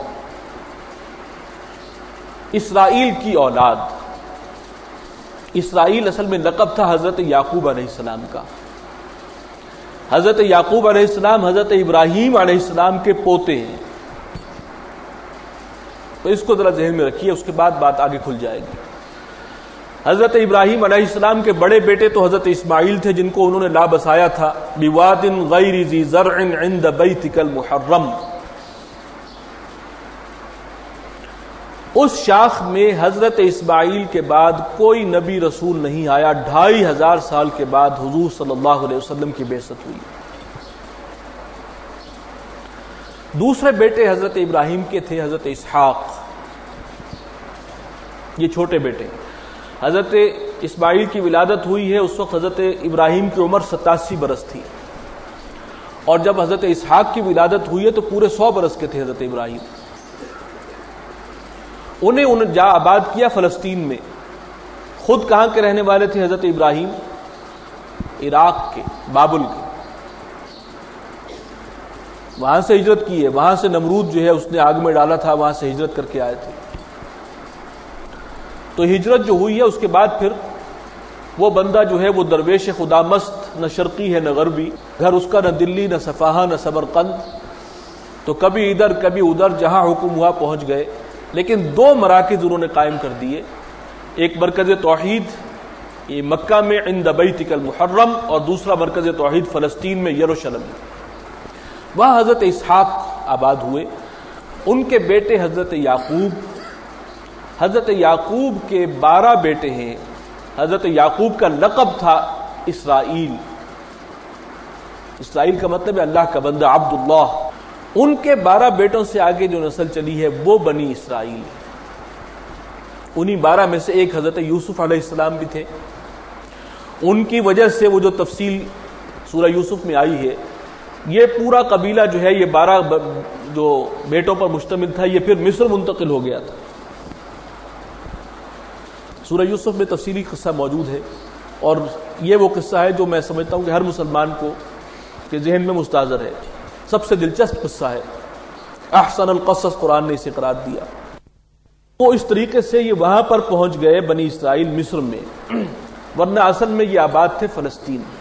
اسرائیل کی اولاد. اسرائیل اصل میں لقب تھا حضرت یعقوب علیہ السلام کا. حضرت یعقوب علیہ السلام حضرت ابراہیم علیہ السلام کے پوتے ہیں. تو اس کو ذرا ذہن میں رکھیے، اس کے بعد بات آگے کھل جائے گی. حضرت ابراہیم علیہ السلام کے بڑے بیٹے تو حضرت اسماعیل تھے، جن کو انہوں نے لا بسایا تھا بواد غیر ذی زرع عند بیتک المحرم. اس شاخ میں حضرت اسماعیل کے بعد کوئی نبی رسول نہیں آیا. ڈھائی ہزار سال کے بعد حضور صلی اللہ علیہ وسلم کی بعثت ہوئی. دوسرے بیٹے حضرت ابراہیم کے تھے حضرت اسحاق. یہ چھوٹے بیٹے. حضرت اسماعیل کی ولادت ہوئی ہے، اس وقت حضرت ابراہیم کی عمر ستاسی برس تھی، اور جب حضرت اسحاق کی ولادت ہوئی ہے تو پورے سو برس کے تھے حضرت ابراہیم. انہیں انہیں جا آباد کیا فلسطین میں. خود کہاں کے رہنے والے تھے حضرت ابراہیم؟ عراق کے، بابل کے. وہاں سے ہجرت کی ہے. وہاں سے نمرود جو ہے اس نے آگ میں ڈالا تھا، وہاں سے ہجرت کر کے آئے تھے. تو ہجرت جو ہوئی ہے اس کے بعد پھر وہ بندہ جو ہے وہ درویش خدا مست، نہ شرقی ہے نہ غربی، گھر اس کا نہ دلی نہ صفاہا نہ سمرقند. تو کبھی ادھر کبھی ادھر، جہاں حکم ہوا پہنچ گئے. لیکن دو مراکز انہوں نے قائم کر دیے. ایک مرکز توحید یہ مکہ میں عند بیتک المحرم، اور دوسرا مرکز توحید فلسطین میں یروشلم میں. وہاں حضرت اسحاق آباد ہوئے. ان کے بیٹے حضرت یعقوب. حضرت یعقوب کے بارہ بیٹے ہیں. حضرت یعقوب کا لقب تھا اسرائیل. اسرائیل کا مطلب ہے اللہ کا بندہ، عبداللہ. ان کے بارہ بیٹوں سے آگے جو نسل چلی ہے وہ بنی اسرائیل. انہی بارہ میں سے ایک حضرت یوسف علیہ السلام بھی تھے. ان کی وجہ سے وہ جو تفصیل سورہ یوسف میں آئی ہے، یہ پورا قبیلہ جو ہے یہ بارہ جو بیٹوں پر مشتمل تھا، یہ پھر مصر منتقل ہو گیا تھا. سورہ یوسف میں تفصیلی قصہ موجود ہے، اور یہ وہ قصہ ہے جو میں سمجھتا ہوں کہ ہر مسلمان کو کے ذہن میں مستحضر ہے. سب سے دلچسپ قصہ ہے. احسن القصص قرآن نے اسے قرار دیا. وہ اس طریقے سے یہ وہاں پر پہنچ گئے بنی اسرائیل مصر میں، ورنہ اصل میں یہ آباد تھے فلسطین میں.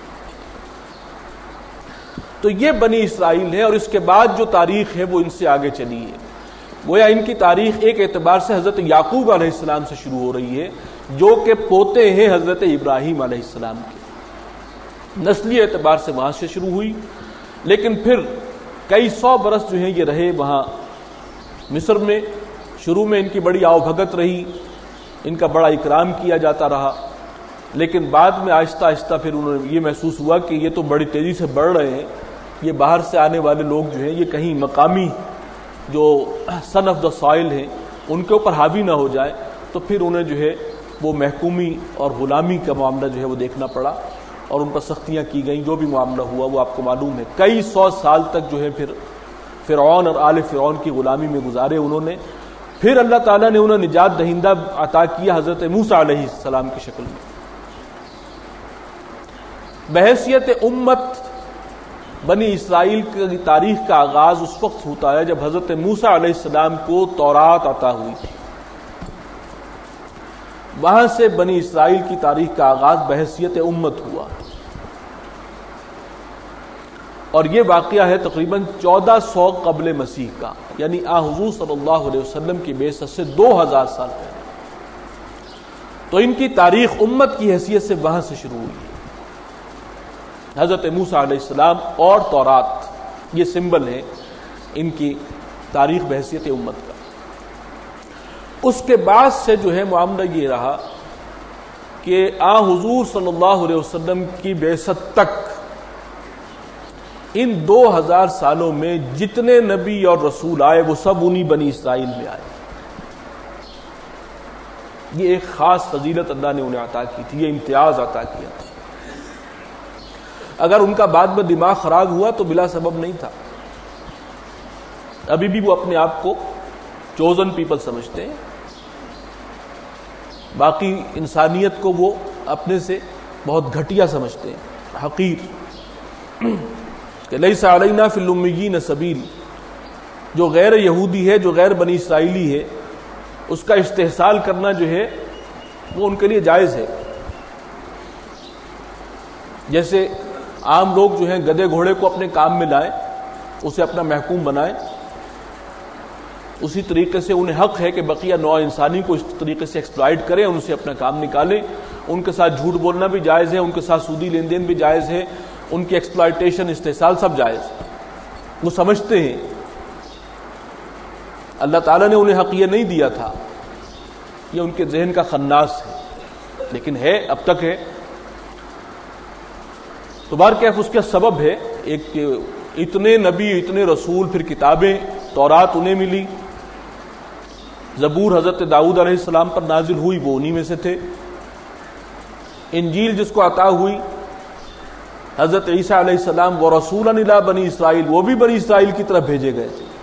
تو یہ بنی اسرائیل ہے، اور اس کے بعد جو تاریخ ہے وہ ان سے آگے چلی ہے. گویا ان کی تاریخ ایک اعتبار سے حضرت یعقوب علیہ السلام سے شروع ہو رہی ہے، جو کہ پوتے ہیں حضرت ابراہیم علیہ السلام کے. نسلی اعتبار سے وہاں سے شروع ہوئی، لیکن پھر کئی سو برس جو ہیں یہ رہے وہاں مصر میں. شروع میں ان کی بڑی آؤ بھگت رہی، ان کا بڑا اکرام کیا جاتا رہا، لیکن بعد میں آہستہ آہستہ پھر انہوں نے یہ محسوس ہوا کہ یہ تو بڑی تیزی سے بڑھ رہے ہیں، یہ باہر سے آنے والے لوگ جو ہیں یہ کہیں مقامی جو سن آف دا سوائل ہیں ان کے اوپر حاوی نہ ہو جائے. تو پھر انہیں جو ہے وہ محکومی اور غلامی کا معاملہ جو ہے وہ دیکھنا پڑا، اور ان پر سختیاں کی گئیں. جو بھی معاملہ ہوا وہ آپ کو معلوم ہے. کئی سو سال تک جو ہے پھر فرعون اور آل فرعون کی غلامی میں گزارے انہوں نے. پھر اللہ تعالیٰ نے انہیں نجات دہندہ عطا کیا حضرت موسیٰ علیہ السلام کی شکل میں. بحیثیت امت بنی اسرائیل کی تاریخ کا آغاز اس وقت ہوتا ہے جب حضرت موسیٰ علیہ السلام کو تورات عطا ہوئی تھی. وہاں سے بنی اسرائیل کی تاریخ کا آغاز بحیثیت امت ہوا، اور یہ واقعہ ہے تقریباً چودہ سو قبل مسیح کا، یعنی آ حضور صلی اللہ علیہ وسلم کی بعثت سے دو ہزار سال پہلے. تو ان کی تاریخ امت کی حیثیت سے وہاں سے شروع ہوئی ہے. حضرت موسیٰ علیہ السلام اور تورات یہ سمبل ہے ان کی تاریخ بحیثیت امت کا. اس کے بعد سے جو ہے معاملہ یہ رہا کہ آ حضور صلی اللہ علیہ وسلم کی بعثت تک ان دو ہزار سالوں میں جتنے نبی اور رسول آئے وہ سب انہی بنی اسرائیل میں آئے. یہ ایک خاص فضیلت اللہ نے انہیں عطا کی تھی، یہ امتیاز عطا کیا تھا. اگر ان کا بعد میں دماغ خراب ہوا تو بلا سبب نہیں تھا. ابھی بھی وہ اپنے آپ کو چوزن پیپل سمجھتے ہیں، باقی انسانیت کو وہ اپنے سے بہت گھٹیا سمجھتے ہیں، حقیر. کہ لیس علینا فی الامیین سبیل، جو غیر یہودی ہے، جو غیر بنی اسرائیلی ہے، اس کا استحصال کرنا جو ہے وہ ان کے لیے جائز ہے. جیسے عام لوگ جو ہیں گدھے گھوڑے کو اپنے کام میں لائیں، اسے اپنا محکوم بنائیں، اسی طریقے سے انہیں حق ہے کہ بقیہ نوع انسانی کو اس طریقے سے ایکسپلائٹ کریں، ان سے اپنا کام نکالیں. ان کے ساتھ جھوٹ بولنا بھی جائز ہے، ان کے ساتھ سودی لین دین بھی جائز ہے، ان کی ایکسپلائٹیشن، استحصال سب جائز ہے. وہ سمجھتے ہیں. اللہ تعالیٰ نے انہیں حق یہ نہیں دیا تھا، یہ ان کے ذہن کا خناس ہے، لیکن ہے، اب تک ہے. تو بہرکیف اس کا سبب ہے ایک کہ اتنے نبی، اتنے رسول، پھر کتابیں، تورات انہیں ملی، زبور حضرت داؤد علیہ السلام پر نازل ہوئی، وہ انہی میں سے تھے. انجیل جس کو عطا ہوئی حضرت عیسیٰ علیہ السلام، وہ رسولا الی بنی اسرائیل، وہ بھی بنی اسرائیل کی طرف بھیجے گئے تھے.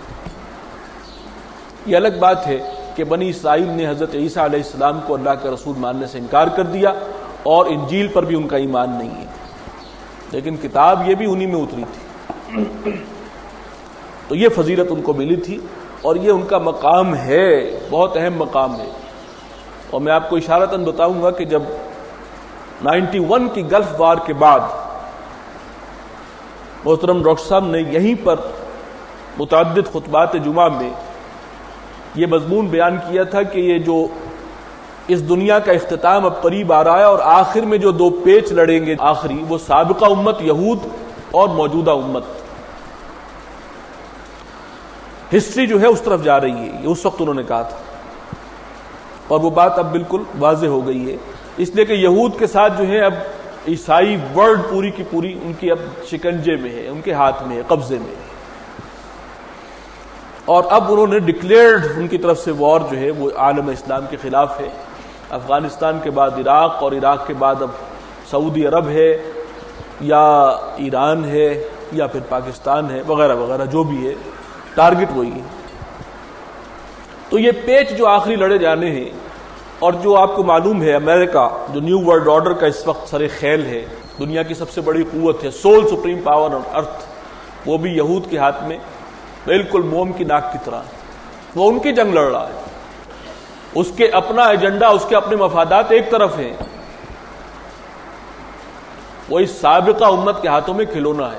یہ الگ بات ہے کہ بنی اسرائیل نے حضرت عیسیٰ علیہ السلام کو اللہ کے رسول ماننے سے انکار کر دیا اور انجیل پر بھی ان کا ایمان نہیں ہے، لیکن کتاب یہ بھی انہی میں اتری تھی. تو یہ فضیلت ان کو ملی تھی اور یہ ان کا مقام ہے، بہت اہم مقام ہے. اور میں آپ کو اشارتاً بتاؤں گا کہ جب نائنٹی ون کی گلف وار کے بعد محترم ڈاکٹر صاحب نے یہیں پر متعدد خطبات جمعہ میں یہ مضمون بیان کیا تھا کہ یہ جو اس دنیا کا اختتام اب قریب آ رہا ہے اور آخر میں جو دو پیچ لڑیں گے آخری، وہ سابقہ امت یہود اور موجودہ امت. ہسٹری جو ہے اس طرف جا رہی ہے، یہ اس وقت انہوں نے کہا تھا، اور وہ بات اب بالکل واضح ہو گئی ہے. اس لیے کہ یہود کے ساتھ جو ہے اب عیسائی ورلڈ پوری کی پوری ان کی اب شکنجے میں ہے، ان کے ہاتھ میں ہے، قبضے میں ہے. اور اب انہوں نے ڈکلیئرڈ ان کی طرف سے وار جو ہے وہ عالم اسلام کے خلاف ہے. افغانستان کے بعد عراق، اور عراق کے بعد اب سعودی عرب ہے یا ایران ہے یا پھر پاکستان ہے، وغیرہ وغیرہ، جو بھی ہے ٹارگٹ وہی ہے. تو یہ پیچ جو آخری لڑے جانے ہیں، اور جو آپ کو معلوم ہے امریکہ جو نیو ورلڈ آرڈر کا اس وقت سر خیل ہے، دنیا کی سب سے بڑی قوت ہے، sole supreme power on earth, وہ بھی یہود کے ہاتھ میں بالکل موم کی ناک کی طرح. وہ ان کی جنگ لڑ رہا ہے، اس کے اپنا ایجنڈا، اس کے اپنے مفادات ایک طرف ہیں، وہ اس سابقہ امت کے ہاتھوں میں کھلونا ہے.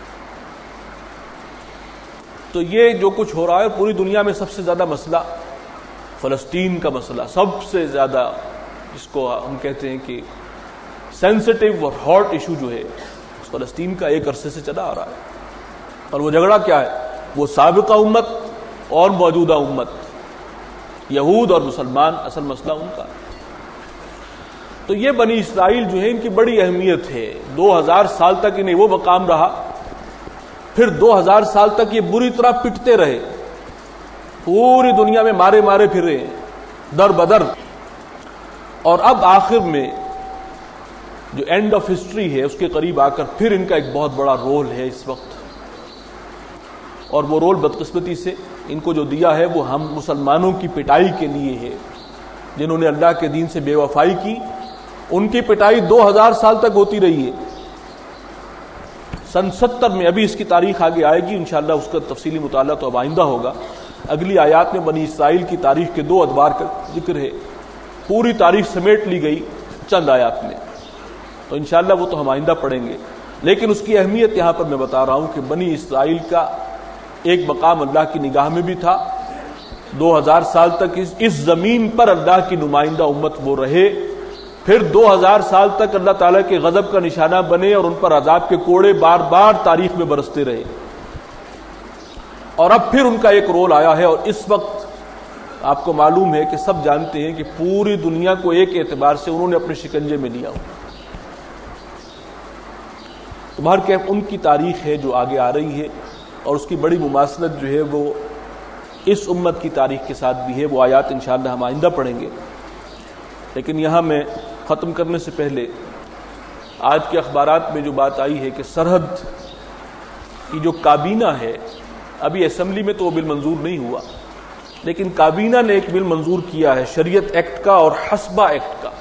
تو یہ جو کچھ ہو رہا ہے پوری دنیا میں سب سے زیادہ مسئلہ فلسطین کا مسئلہ، سب سے زیادہ جس کو ہم کہتے ہیں کہ سینسٹیو اور ہاٹ ایشو جو ہے فلسطین کا ایک عرصے سے چلا آ رہا ہے. اور وہ جھگڑا کیا ہے؟ وہ سابقہ امت اور موجودہ امت، یہود اور مسلمان، اصل مسئلہ ان کا. تو یہ بنی اسرائیل جو ہے ان کی بڑی اہمیت ہے. دو ہزار سال تک انہیں وہ مقام رہا، پھر دو ہزار سال تک یہ بری طرح پٹتے رہے، پوری دنیا میں مارے مارے پھر رہے ہیں در بدر. اور اب آخر میں جو اینڈ آف ہسٹری ہے اس کے قریب آ کر پھر ان کا ایک بہت بڑا رول ہے اس وقت. اور وہ رول بدقسمتی سے ان کو جو دیا ہے وہ ہم مسلمانوں کی پٹائی کے لیے ہے. جنہوں نے اللہ کے دین سے بے وفائی کی، ان کی پٹائی دو ہزار سال تک ہوتی رہی ہے. سن ستر میں، ابھی اس کی تاریخ آگے آئے گی انشاءاللہ، اس کا تفصیلی مطالعہ تو اب آئندہ ہوگا. اگلی آیات میں بنی اسرائیل کی تاریخ کے دو ادوار کا ذکر ہے، پوری تاریخ سمیٹ لی گئی چند آیات میں، تو انشاءاللہ وہ تو ہم آئندہ پڑھیں گے. لیکن اس کی اہمیت یہاں پر میں بتا رہا ہوں کہ بنی اسرائیل کا ایک مقام اللہ کی نگاہ میں بھی تھا. دو ہزار سال تک اس, اس زمین پر اللہ کی نمائندہ امت وہ رہے، پھر دو ہزار سال تک اللہ تعالیٰ کے غضب کا نشانہ بنے اور ان پر عذاب کے کوڑے بار بار تاریخ میں برستے رہے. اور اب پھر ان کا ایک رول آیا ہے، اور اس وقت آپ کو معلوم ہے کہ سب جانتے ہیں کہ پوری دنیا کو ایک اعتبار سے انہوں نے اپنے شکنجے میں لیا ہو. تو بہرکیف ان کی تاریخ ہے جو آگے آ رہی ہے، اور اس کی بڑی مماثلت جو ہے وہ اس امت کی تاریخ کے ساتھ بھی ہے. وہ آیات انشاءاللہ ہم آئندہ پڑھیں گے. لیکن یہاں میں ختم کرنے سے پہلے آج کے اخبارات میں جو بات آئی ہے کہ سرحد کی جو کابینہ ہے، ابھی اسمبلی میں تو وہ بل منظور نہیں ہوا، لیکن کابینہ نے ایک بل منظور کیا ہے شریعت ایکٹ کا اور حسبہ ایکٹ کا.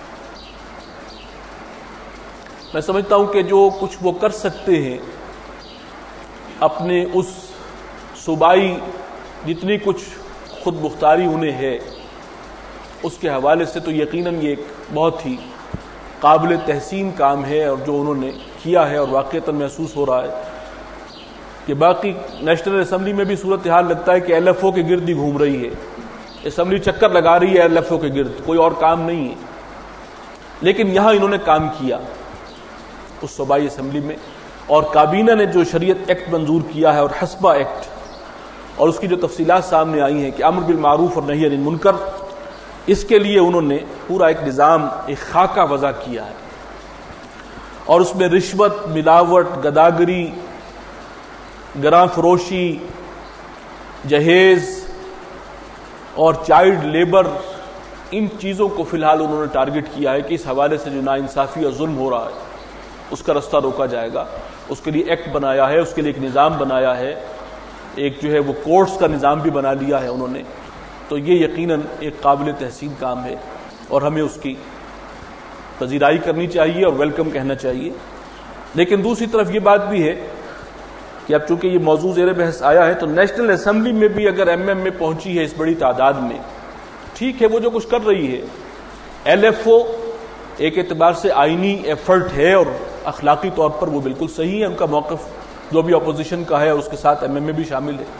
میں سمجھتا ہوں کہ جو کچھ وہ کر سکتے ہیں اپنے اس صوبائی جتنی کچھ خود مختاری انہیں ہے اس کے حوالے سے، تو یقیناً یہ ایک بہت ہی قابل تحسین کام ہے اور جو انہوں نے کیا ہے. اور واقعتاً محسوس ہو رہا ہے کہ باقی نیشنل اسمبلی میں بھی صورتحال لگتا ہے کہ ایل ایف او کے گرد ہی گھوم رہی ہے. اسمبلی چکر لگا رہی ہے ایل ایف او کے گرد، کوئی اور کام نہیں ہے. لیکن یہاں انہوں نے کام کیا اس صوبائی اسمبلی میں، اور کابینہ نے جو شریعت ایکٹ منظور کیا ہے اور حسبہ ایکٹ، اور اس کی جو تفصیلات سامنے آئی ہیں کہ امر بالمعروف اور نہی عن المنکر، اس کے لیے انہوں نے پورا ایک نظام، ایک خاکہ وضع کیا ہے. اور اس میں رشوت، ملاوٹ، گداگری، گراں فروشی، جہیز اور چائلڈ لیبر، ان چیزوں کو فی الحال انہوں نے ٹارگٹ کیا ہے کہ اس حوالے سے جو ناانصافی اور ظلم ہو رہا ہے اس کا رستہ روکا جائے گا. اس کے لیے ایکٹ بنایا ہے، اس کے لیے ایک نظام بنایا ہے، ایک جو ہے وہ کورٹس کا نظام بھی بنا لیا ہے انہوں نے. تو یہ یقیناً ایک قابل تحسین کام ہے اور ہمیں اس کی پذیرائی کرنی چاہیے اور ویلکم کہنا چاہیے. لیکن دوسری طرف یہ بات بھی ہے کہ اب چونکہ یہ موضوع زیر بحث آیا ہے تو نیشنل اسمبلی میں بھی اگر ایم ایم میں پہنچی ہے اس بڑی تعداد میں، ٹھیک ہے وہ جو کچھ کر رہی ہے، ایل ایف او ایک اعتبار سے آئینی ایفرٹ ہے اور اخلاقی طور پر وہ بالکل صحیح ہے، ان کا موقف جو بھی اپوزیشن کا ہے اور اس کے ساتھ ایم ایم اے بھی شامل ہے.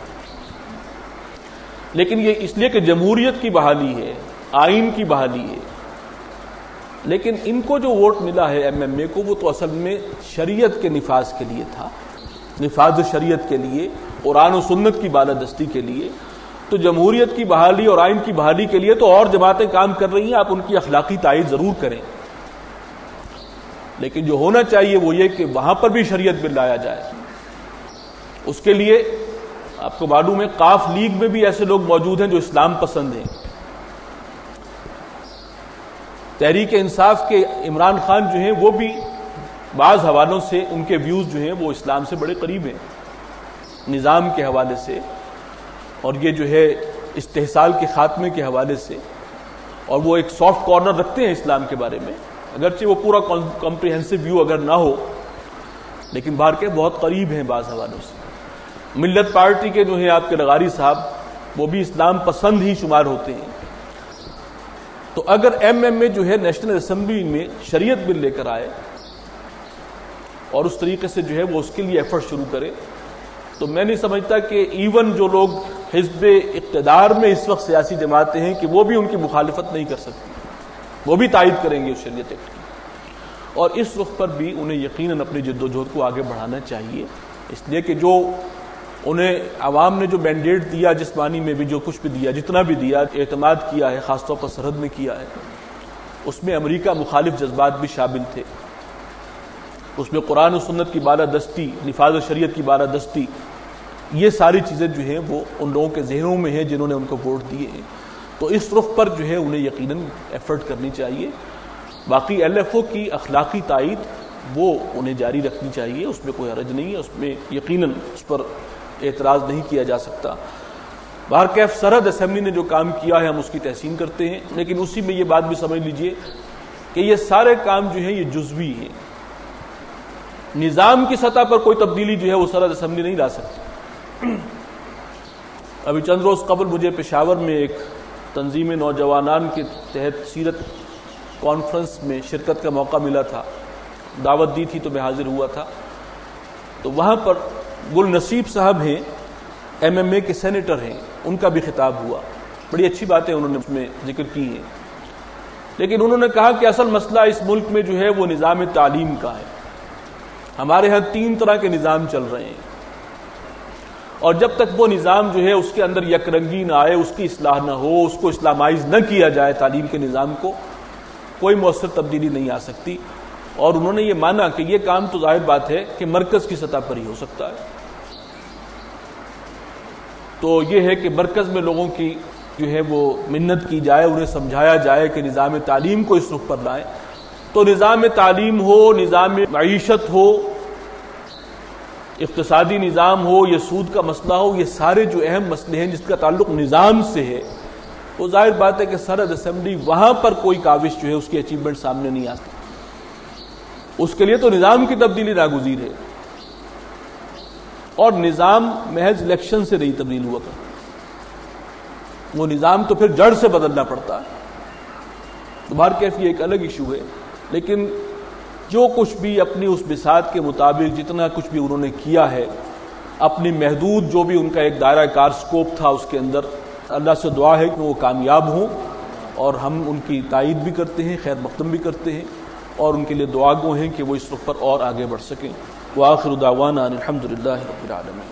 لیکن یہ اس لیے کہ جمہوریت کی بحالی ہے، آئین کی بحالی ہے. لیکن ان کو جو ووٹ ملا ہے ایم ایم اے کو، وہ تو اصل میں شریعت کے نفاذ کے لیے تھا، نفاذ شریعت کے لیے، قرآن و سنت کی بالادستی کے لیے. تو جمہوریت کی بحالی اور آئین کی بحالی کے لیے تو اور جماعتیں کام کر رہی ہیں، آپ ان کی اخلاقی تائید ضرور کریں. لیکن جو ہونا چاہیے وہ یہ کہ وہاں پر بھی شریعت بل لایا جائے. اس کے لیے آپ کو معلوم ہے قاف لیگ میں بھی ایسے لوگ موجود ہیں جو اسلام پسند ہیں. تحریک انصاف کے عمران خان جو ہیں وہ بھی بعض حوالوں سے ان کے ویوز جو ہیں وہ اسلام سے بڑے قریب ہیں نظام کے حوالے سے، اور یہ جو ہے استحصال کے خاتمے کے حوالے سے، اور وہ ایک سافٹ کارنر رکھتے ہیں اسلام کے بارے میں، اگرچہ وہ پورا کمپریہنسو ویو اگر نہ ہو لیکن باہر کے بہت قریب ہیں بعض حوالوں سے. ملت پارٹی کے جو ہیں آپ کے لغاری صاحب وہ بھی اسلام پسند ہی شمار ہوتے ہیں. تو اگر ایم ایم اے جو ہے نیشنل اسمبلی میں شریعت بل لے کر آئے اور اس طریقے سے جو ہے وہ اس کے لیے ایفرٹ شروع کرے، تو میں نہیں سمجھتا کہ ایون جو لوگ حزب اقتدار میں اس وقت سیاسی جماعتیں ہیں کہ وہ بھی ان کی مخالفت نہیں کر سکتی، وہ بھی تائید کریں گے اس شریعت ایکٹ کی. اور اس وقت پر بھی انہیں یقیناً اپنی جد و جہد کو آگے بڑھانا چاہیے، اس لیے کہ جو انہیں عوام نے جو مینڈیٹ دیا، جسمانی میں بھی جو کچھ بھی دیا، جتنا بھی دیا، اعتماد کیا ہے، خاص طور پر سرحد میں کیا ہے، اس میں امریکہ مخالف جذبات بھی شامل تھے. اس میں قرآن و سنت کی بالادستی، نفاذ شریعت کی بالادستی، یہ ساری چیزیں جو ہیں وہ ان لوگوں کے ذہنوں میں ہیں جنہوں نے ان کو ووٹ دیے ہیں. تو اس رخ پر جو ہے انہیں یقیناً ایفرٹ کرنی چاہیے. باقی ایل ایف او کی اخلاقی تائید وہ انہیں جاری رکھنی چاہیے، اس میں کوئی حرج نہیں ہے، اس میں یقیناً اس پر اعتراض نہیں کیا جا سکتا. بہرکیف سرحد اسمبلی نے جو کام کیا ہے ہم اس کی تحسین کرتے ہیں، لیکن اسی میں یہ بات بھی سمجھ لیجئے کہ یہ سارے کام جو ہیں یہ جزوی ہیں. نظام کی سطح پر کوئی تبدیلی جو ہے وہ سرحد اسمبلی نہیں لا سکتی. ابھی چند روز قبل مجھے پشاور میں ایک تنظیم نوجوانان کے تحت سیرت کانفرنس میں شرکت کا موقع ملا تھا، دعوت دی تھی تو میں حاضر ہوا تھا. تو وہاں پر گل نصیب صاحب ہیں، ایم ایم اے کے سینیٹر ہیں، ان کا بھی خطاب ہوا. بڑی اچھی باتیں انہوں نے اس میں ذکر کی ہیں، لیکن انہوں نے کہا کہ اصل مسئلہ اس ملک میں جو ہے وہ نظام تعلیم کا ہے. ہمارے ہاں تین طرح کے نظام چل رہے ہیں، اور جب تک وہ نظام جو ہے اس کے اندر یک رنگی نہ آئے، اس کی اصلاح نہ ہو، اس کو اسلامائز نہ کیا جائے تعلیم کے نظام کو، کوئی مؤثر تبدیلی نہیں آ سکتی. اور انہوں نے یہ مانا کہ یہ کام تو ظاہر بات ہے کہ مرکز کی سطح پر ہی ہو سکتا ہے. تو یہ ہے کہ مرکز میں لوگوں کی جو ہے وہ منت کی جائے، انہیں سمجھایا جائے کہ نظام تعلیم کو اس رخ پر لائیں. تو نظام تعلیم ہو، نظام معیشت ہو، اقتصادی نظام ہو، یہ سود کا مسئلہ ہو، یہ سارے جو اہم مسئلے ہیں جس کا تعلق نظام سے ہے، وہ ظاہر بات ہے کہ سرحد اسمبلی وہاں پر کوئی کاوش جو ہے اس کی اچیومنٹ سامنے نہیں آتی. اس کے لیے تو نظام کی تبدیلی ناگزیر ہے، اور نظام محض الیکشن سے نہیں تبدیل ہوا کرتا، وہ نظام تو پھر جڑ سے بدلنا پڑتا ہے. تو بہرکیف یہ ایک الگ ایشو ہے، لیکن جو کچھ بھی اپنی اس بساط کے مطابق جتنا کچھ بھی انہوں نے کیا ہے، اپنی محدود جو بھی ان کا ایک دائرہ کار سکوپ تھا اس کے اندر، اللہ سے دعا ہے کہ وہ کامیاب ہوں، اور ہم ان کی تائید بھی کرتے ہیں، خیر مقدم بھی کرتے ہیں، اور ان کے لیے دعا گو ہیں کہ وہ اس وقت پر اور آگے بڑھ سکیں. وآخر دعوانا ان الحمد للہ رب العالمین.